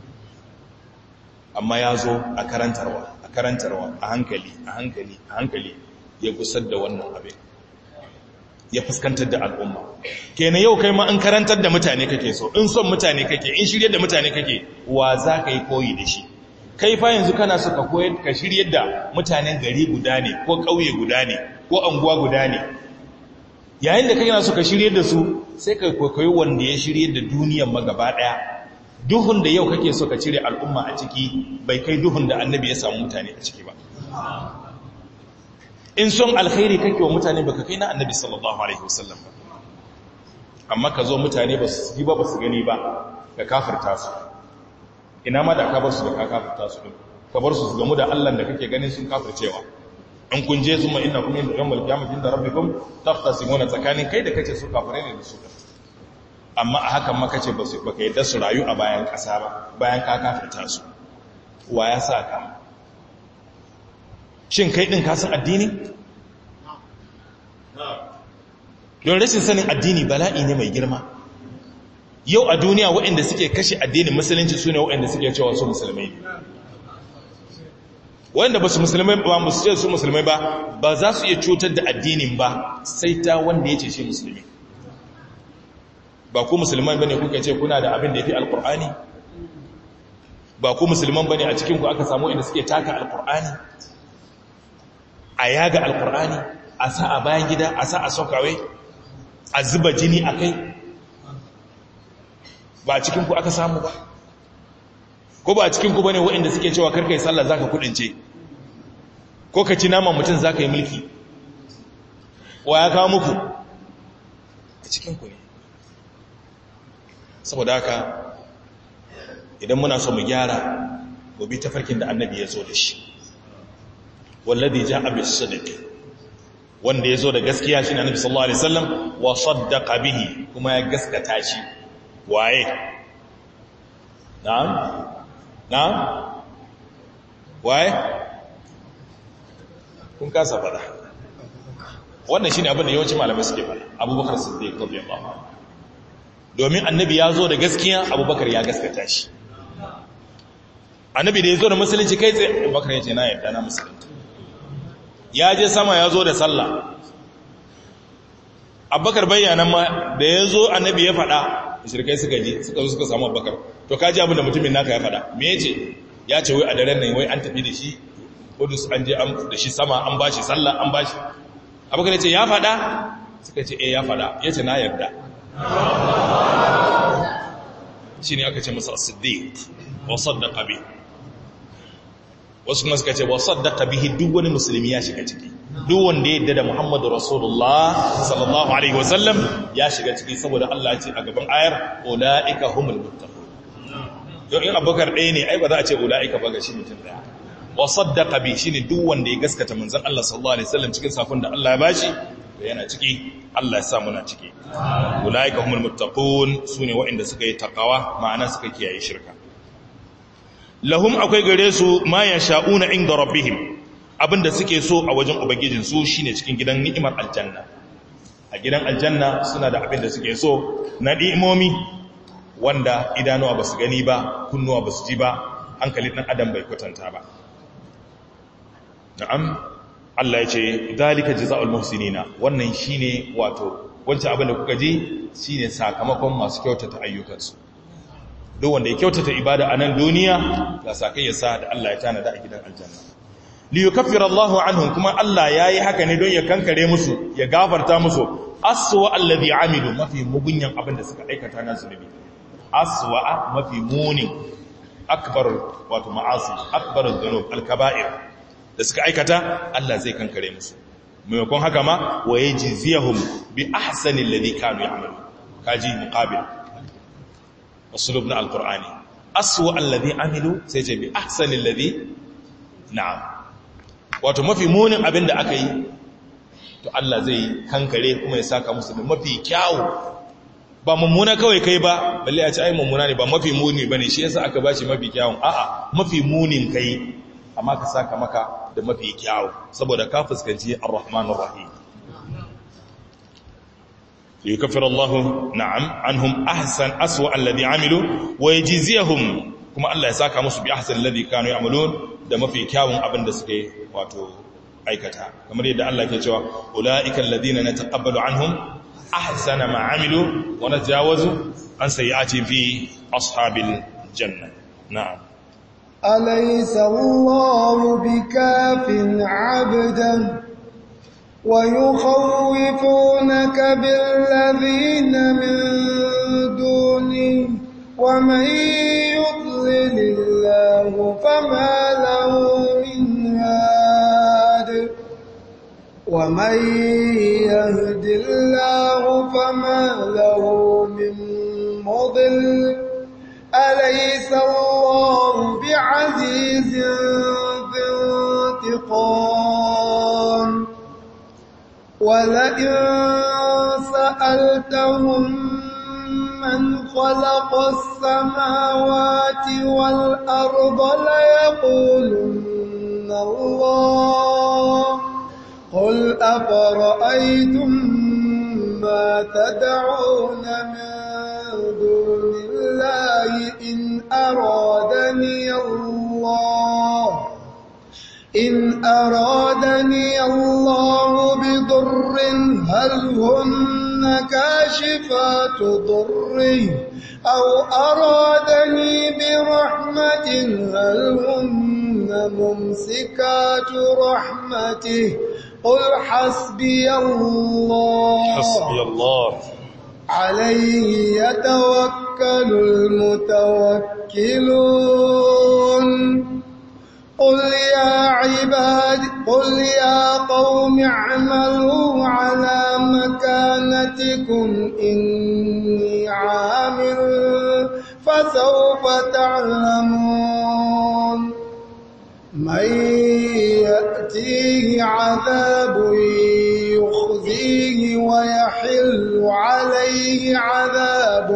amma ya zo a karantarwa a karantarwa a hankali a hankali a hankali ya gusar da wannan abin, ya fuskantar da al'umma. Kenan yau kai ma an karantar da mutane kake so, in son mutane kake, in shiryar da mutane kake, wa za ka yi koyi da shi? Kai fa yanzu kana so ka koyar ka shiryar da mutanen gari guda ne ko ƙauye guda ne ko anguwa guda ne. Yayin da kai na so ka shiryar da su, sai ka koyi wanda ya shiryar da duniyar magaba ɗaya. Duhun da yau kake so ka cire al'umma a ciki bai kai duhun da annabi ya samu mutane a ciki ba. In son alkhairi kake wa mutane baka kai na annabi sallallahu alaihi wasallam ba, amma ka zo mutane ba su ji ba ba su gani ba ka kafirta su. Ina ma da ka bar su da ka kafirta su din, ka bar su su gamu da Allah da kake ganin sun kafircewa. In kun je zuma inna kum inda yawmal qiyamati inda rabbikum taqtasimuna, tsakanin kai da kace su kafirai ne da su, amma a hakan ma kace ba su baka yadda su rayu a bayan kasa ba, bayan ka kafirta su. Wa ya sa ka? Shin kai ɗin kasan addini? Don rashin sanin addini bala'i ne mai girma. Yau a duniya waɗanda suke kashe addinin musulunci su ne waɗanda suke cewa su musulmai. Waɗanda ba su musulmai ba, ba su ce su musulmai ba, ba za su iya cutar da addinin ba sai ta wanda ya ce shi musulmi. Ba ku musulman ba ne kuka ce kuna da abin da ya fi alƙur'ani? Ba ku musulman ba ne a cikinku aka samu waɗanda suke taka alƙur'ani? A yaga alkur'ani, a sa a bayan gida, a sa a sokawai, a zuba jini a kai, ba a cikinku aka samu ba? Ko ba a cikinku ba ne waɗanda suke cewa karka yi sallah za ka kudince, ko ka ci naman mutum za ka yi mulki? Wa ya kawo muku? A cikinku ne. Saboda haka, idan muna so mu gyara, mu bi tafarkin da annabi ya zo da shi. Wallazi ja'a bis-sidq, wanda yazo da gaskiya shine Annabi sallallahu alaihi wasallam, wa saddaqa bihi, kuma ya gaskata shi. Waye? Na'am? Na'am? Waye? Kun kasa fada. Wannan shine abin da yawancin malamai suke fada. Abubakar Siddiq radiyallahu anhu. Domin Annabi yazo da gaskiya, Abubakar ya gaskata shi. Annabi da yazo da musulunci kai tsaye, Abubakar ya ce na yarda na musulunta. Ya je sama ya zo da sallah. Abubakar bayyanan ma da ya zo annabi ya faɗa, shirkai suka ji suka zo suka samu Abubakar, to ka ji abin da mutumin naka ya faɗa. Me ya ce? Ya ce wai a daren nan wai an tafi da shi Kudus, an je da shi sama, an ba shi sallah, an ba shi. Abubakar ya ce ya faɗa? Suka ce eh ya faɗa. Ya ce na yarda. Shi ne aka ce masa Siddiq wa saddaqa bi. Wasu kuma suka ce wa saddaqa bihi, duk wani musulmi ya shiga ciki, duk wanda ya yarda da Muhammadu Rasulullah sallallahu alaihi wasallam ya shiga ciki, saboda Allah ya ce a gaban ayar ulaika humul muttaqun. Yau in Abubakar ɗaya ne ai ba za a ce ulaika ba ga shi mutum ɗaya. Wa saddaqa bi shine duk wanda ya gaskata manzon Allah sallallahu alaihi wasallam cikin safin da Allah ya bashi, da yana ciki, Allah ya sa muna ciki. Ulaika humul muttaqun sune waɗanda suka yi taqwa, ma'ana suka kiyaye shirka. Lahum akwai gare su ma ya sha'una inda rabbihim, abinda suke so a wajen ubangijinsu shine cikin gidan ni'imar aljanna. A gidan aljanna suna da abinda suke so na ni'imomi wanda idanuwa basu gani ba, kunnuwa basu ji ba, hankalin dan adam bai kwatanta ba. Na'am, Allah ya ce dalika jazaa'ul muhsinina, wannan shine wato wancan abinda kuka ji shine sakamakon masu kyautata ayyukansu. Duk wanda ya kyautata ibada a nan duniya ga sakai ya sa da Allah ya tanada a gidan aljanna. Li yukaffira Allahu anhum, kuma Allah yayi haka ne don ya kankare musu, ya gafarta musu aswa alladhi amilu, mafi mugunyan abin da suka aikata na zunubi. Aswa mafi muni, akbar wato ma'asi, akbar dhunub al-kaba'ir da suka aikata, Allah zai kankare musu. Maimakon haka ma wa yajziyahum bi ahsani alladhi kanu ya'malu. Kaji muqabil usulub na alqur'ani, aswa alladhi amilu sai ce bi ahsani alladhi, na'am, wato mafi munin abin da aka yi to Allah zai kankare kuma ya saka musu da mafi kyawu. Ba mummuna kawai kai ba, balle a ce ai mummuna ne, ba mafi muni bane shi yasa aka bashi mafi kyawun. A'a, mafi munin kai amma ka saka maka da mafi kyawu, saboda ka fuskanci Ar-Rahmanur Rahim. liyukaffira Allah na'am anhum ahsan aswa alladhi amilu wa yajziyahum kuma Allah ya saka musu bi ahsan alladhi kanu ya'malun da mafi kyawun abin da suke wato aikata kamar yadda Allah ke cewa ulaika alladhina nataqabbalu anhum ahsana ma amilu wa najawazu an sayyi'ati fi ashabil janna na'am alaysa Allahu bikafin 'abdan ويخوفونك بالذين من دونه ومن يضلل الله فما له من هاد ومن يهد الله فما له من مضل أليس الله بعزيز ذي انتقام ولئن سألتهم من خلق السماوات والأرض ليقولن الله قل أفرأيتم ما تدعون من دون الله إن أرادني الله إن أرادني الله بضر هل هن كاشفات ضره أو أرادني برحمة هل هن ممسكات رحمته قل حسبي الله حسبي الله عليه يتوكل المتوكلون قل يا عباد قل يا قوم اعملوا على مكانتكم إني عامل فسوف تعلمون من يأتيه عذاب يخزيه ويحل عليه عذاب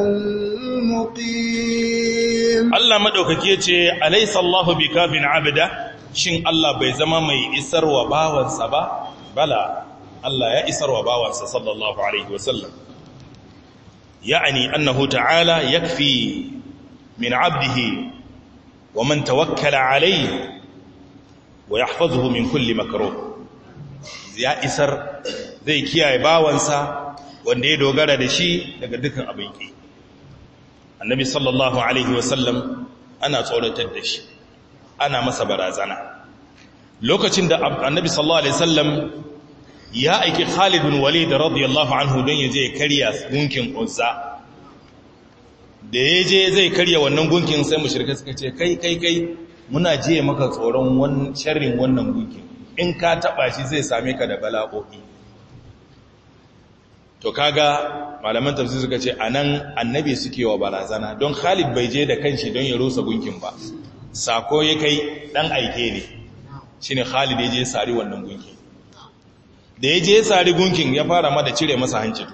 مقيم Allah madaukaki yace alaysa Allahu bikafin abda shin Allah bai zama mai isarwa bawansa ba bala Allah ya isarwa bawansa sallallahu alaihi wasallam yani annahu ta'ala yakfi min 'abdihi wa man tawakkala alayhi wa yahfazuhu min kulli makruh ya isar zai kiyaye bawansa wanda ya dogara da shi daga dukkan abin ki annabi sallallahu alaihi wasallam ana tsoratar da shi ana masa barazana lokacin da annabi sallallahu alaihi wasallam ya aiki Khalid bin Walid radiyallahu anhu don yaje ya karya gunkin Uzza da yaje zai karya wannan gunkin sai mushrikai suka ce kai kai kai muna jiye maka tsoron wannan sharrin wannan gunkin in ka taba shi zai same ka da bala'o'i to kaga malaman tafsir suka ce anan annabi suke wa barazana don Khalid bai je da kanshi don ya rusa gunkin ba sako ya kai dan aike ne shine Khalid ya je sari wannan gunkin da ya je sari gunkin ya fara ma da cire masa hanci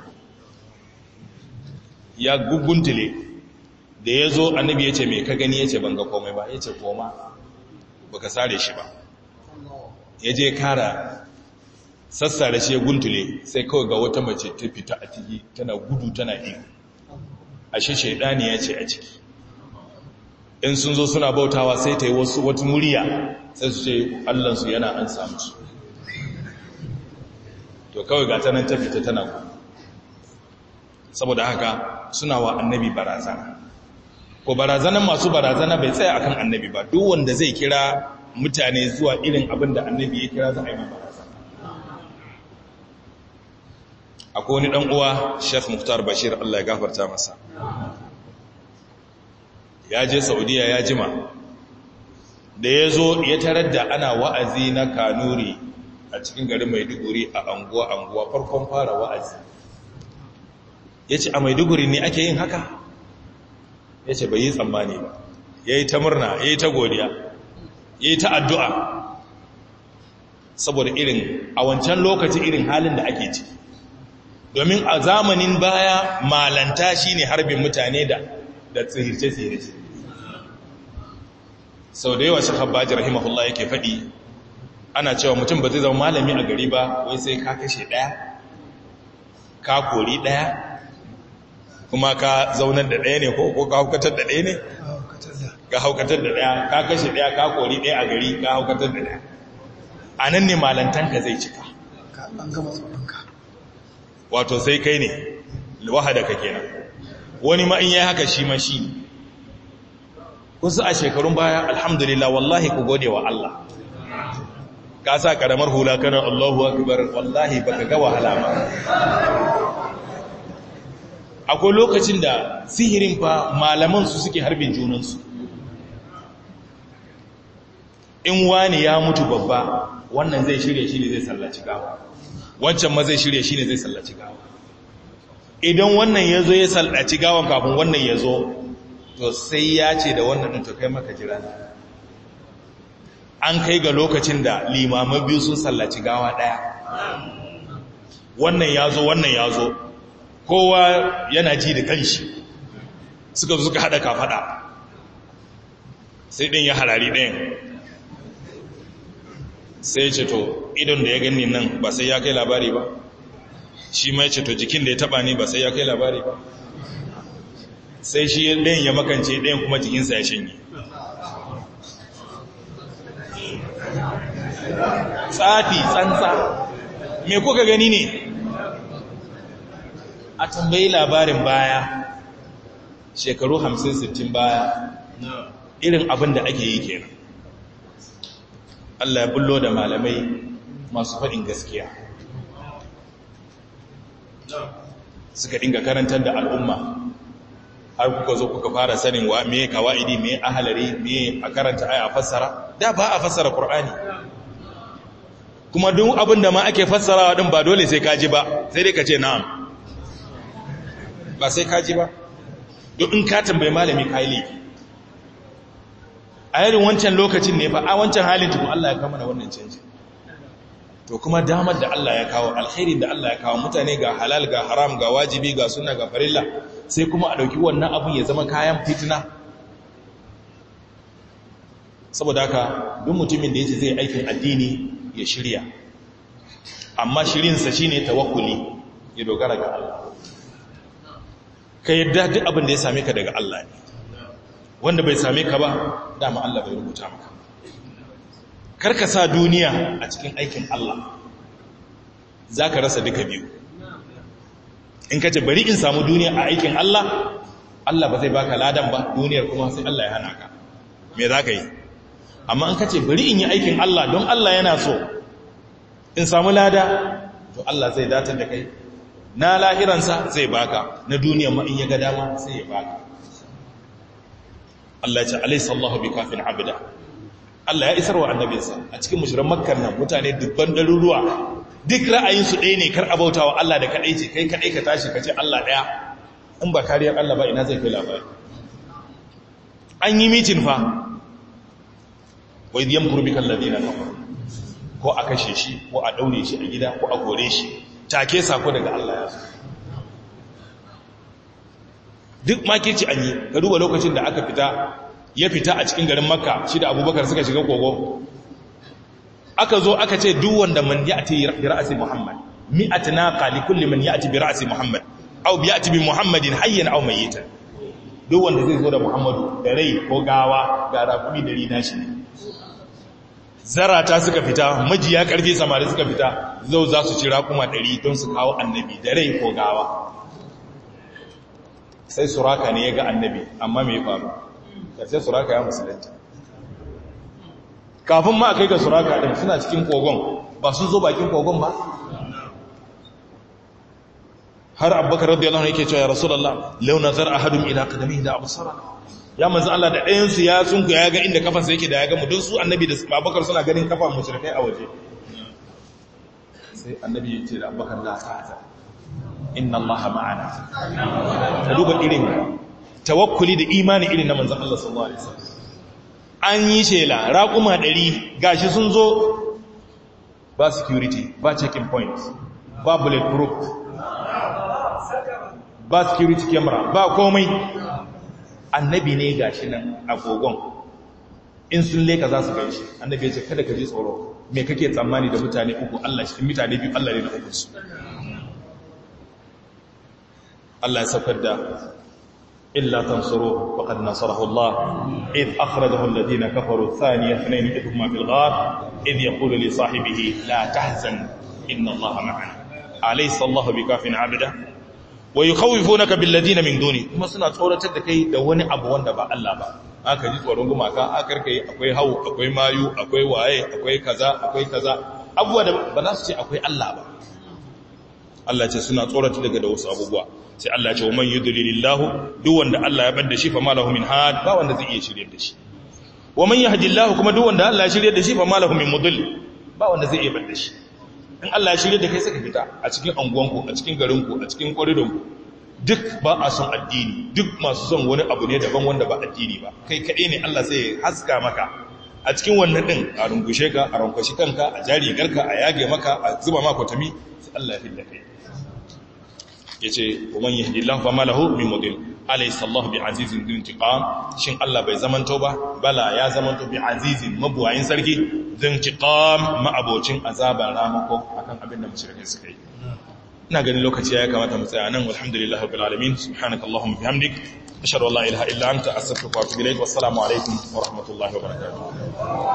ya guguntule da ya zo annabi ya ce me ka gani ya ce ban ga komai ba ya ce koma baka sare shi ba ya je kara sassare shi ya guntule sai kawai ga wata mace ta fita a ciki tana gudu tana iyo ashe shaidani ya ce a ciki in sun zo suna bautawa sai ta yi wasu wata murya sai su ce allansu yana an samu su to kawai ga ta nan ta fita tana gudu saboda haka suna wa annabi barazana ko barazanan masu barazana bai tsaya akan annabi ba duk wanda zai kira mutane zuwa irin abin da annabi ya kira za a yi barazana akwai wani dan uwa Sheikh Muftar Bashir Allah ya gafarta masa ya je Saudiya ya jima da ya zo ya tarar da ana wa'azi na Kanuri a cikin garin Maiduguri a anguwa anguwa farkon fara wa'azi yace a Maiduguri ne ake yin haka yace bai yi tsammani ba yayi ta murna yayi ta godiya yayi ta addu'a saboda irin a wancan lokaci irin halin da ake ciki domin a zamanin baya malanta shine harbin mutane da da tsirce-tsirce sau da yawa shekha baji rahimahullah yake faɗi ana cewa mutum ba zai zama malami a gari ba wai sai ka kashe ɗaya ka kori ɗaya kuma ka zaunar da ɗaya ne ko ka haukatar da ɗaya ne ka haukatar da ɗaya ka kashe ɗaya ka kori ɗaya a gari ka haukatar da ɗaya a nan ne malantanka zai cika an gama tsoronka wato sai kai ne wahada ka kenan wani ma in yi haka shi ma shi kusa a shekarun baya alhamdulillah wallahi ku gode wa Allah ka sa karamar hula kana Allahu akbar wallahi baka ga wahala ba akwai lokacin da sihirin fa malaman su suke harbin junansu in wani ya mutu babba wannan zai shirye shi ne zai sallaci gawa wancan ma zai shirye shi ne zai sallaci gawa idan wannan ya zo ya sallaci gawan kafin wannan ya zo to sai ya ce da wannan ɗin to kai maka jira an kai ga lokacin da limamai biyu sun sallaci gawa ɗaya wannan ya zo wannan ya zo kowa yana ji da kanshi suka zo suka haɗa kafaɗa sai ɗin ya harari ɗayan sai ce to idon da ya gani nan ba sai ya kai labari ba shi mai ce to jikin da ya taba ni ba sai ya kai labari ba sai shi ɗayan ya makance ɗayan kuma jikinsa ya shanye tsafi tsantsa me kuka gani ne a tambayi labarin baya shekaru hamsin sittin baya irin abin da ake yi kenan Allah ya bullo da malamai masu faɗin gaskiya suka dinga karantar da al'umma har kuka zo kuka fara sanin wa me kawaidi me ahlari me a karanta aya a fassara da ba a fassara Qur'ani kuma duk abin da ma ake fassarawa din ba dole sai kaji ba sai dai ka ce na'am ba sai kaji ba duk in ka tambaye malami kai laifi a yarin wancan lokacin ne fa a wancan halin tukun Allah ya kawo mana wannan canji to kuma damar da Allah ya kawo alkhairi da Allah ya kawo mutane ga halal ga haram ga wajibi ga sunna ga farilla sai kuma a dauki wannan abun ya zama kayan fitina saboda haka duk mutumin da yace zai aikin addini ya shirya amma shirinsa shine tawakkuli ya dogara ga Allah ka yadda duk abin da ya same ka daga Allah ne wanda bai same ka ba dama Allah bai rubuta maka karka sa duniya a cikin aikin Allah zaka rasa duka biyu in kace bari in samu duniya a aikin Allah Allah ba zai baka ladan ba duniyar kuma sai Allah ya hana ka me zaka yi amma in kace bari in yi aikin Allah don Allah yana so in samu lada to Allah zai datar da kai na lahiransa zai baka na duniyar ma in ya ga dama sai ya baka Allah ya ce alaysa Allahu bikafin abda Allah ya isar wa annabinsa a cikin mushrikan Makka nan mutane dubban daruruwa duk ra'ayin su ɗaya ne kar abautawa Allah da kadai ce kai kadai ka tashi ka ce Allah ɗaya in ba kariyar Allah ba ina zai kai labari an yi mitin fa wa idh yamkuru bikal ladina kafaru ko a kashe shi ko a daure shi a gida ko a gore shi take sako daga Allah ya so duk makirci an yi ka duba lokacin da aka fita ya fita a cikin garin Makka shi da Abubakar suka shiga kogo aka zo aka ce duk wanda man ya'ti bi ra'si Muhammad mi'at naqa li kulli man ya'ti bi ra'si Muhammad aw bi ya'ti bi Muhammadin hayyan aw mayyitan duk wanda zai zo da Muhammadu da rai ko gawa ga rakumi da rina shi zarata suka fita majiya karfi samari suka fita zau za su ci rakuma ɗari don su kawo annabi da rai ko gawa sai suraka ne ya ga annabi amma mai faru sai suraka ya musulunta kafin ma a kai ga suraka ɗin suna cikin kogon ba sun zo bakin kogon ba har abubakar radiyallahu anhu yake cewa ya rasulullah law nazar ahadum ila qadamihi da absara ya manzo Allah da ɗayan su ya sunku ya ga inda kafansa yake da ya ga mu don su annabi da abubakar suna ganin kafan mushrikai a waje sai annabi ya ce da abubakar la ta'za inna allaha ma'ana ta duba irin tawakkuli da imani irin na manzon Allah sallallahu alaihi wasallam an yi shela raquma ɗari gashi sun zo ba security ba checking point ba bulletproof ba security camera ba komai annabi ne gashi nan agogon in sun leka za su gaishe annabi ya ce kada ka ji tsoro me kake tsammani da mutane uku Allah shi mutane biyu Allah ne da uku su Allah ya saukar da illa tansuru faqad nasarahu Allah id akhrajahu alladhina kafaru thaniya ithnain idh huma fil ghar idh yaqulu li sahibihi la tahzan inna Allaha ma'ana alaysa Allahu bikafin 'abda wa yukhawifunaka bil ladina min duni kuma suna tsoratar da kai da wani abu wanda ba Allah ba aka ji tsoron gumaka aka kai akwai hawo akwai mayu akwai waye akwai kaza akwai kaza abubuwa da ba za su ce akwai Allah ba Allah ce suna tsoratar daga da wasu abubuwa sai Allah ce wa man yudlilillahu duk wanda Allah ya bada shi fa malahu min had ba wanda zai iya shiryar da shi wa man yahdillahu kuma duk wanda Allah ya shiryar da shi fa malahu min mudil ba wanda zai iya bada shi in Allah ya shiryar da kai saka fita a cikin anguwanku a cikin garinku a cikin koridonku duk ba a son addini duk masu son wani abu ne daban wanda ba addini ba kai kaɗai ne Allah sai haska maka a cikin wannan ɗin a rungushe ka a rankwashi kanka a jari garka a yage maka a zuba maka kwatami sai Allah ya fidda kai ya ce wa man yahdillahu fa malahu min mudil alaysa Allah bi azizin dhin intiqam shin Allah bai zamanto ba bala ya zamanto bi azizin mabuwayin sarki dhin intiqam ma'abocin azaban ramako akan abin da mushrikai suka yi ina ganin lokaci ya kamata mu tsaya nan walhamdulillahi rabbil alamin subhanakallahumma bihamdik ashhadu an la ilaha illa anta astaghfiruka wa atubu ilayk wassalamu alaikum wa rahmatullahi wa barakatuh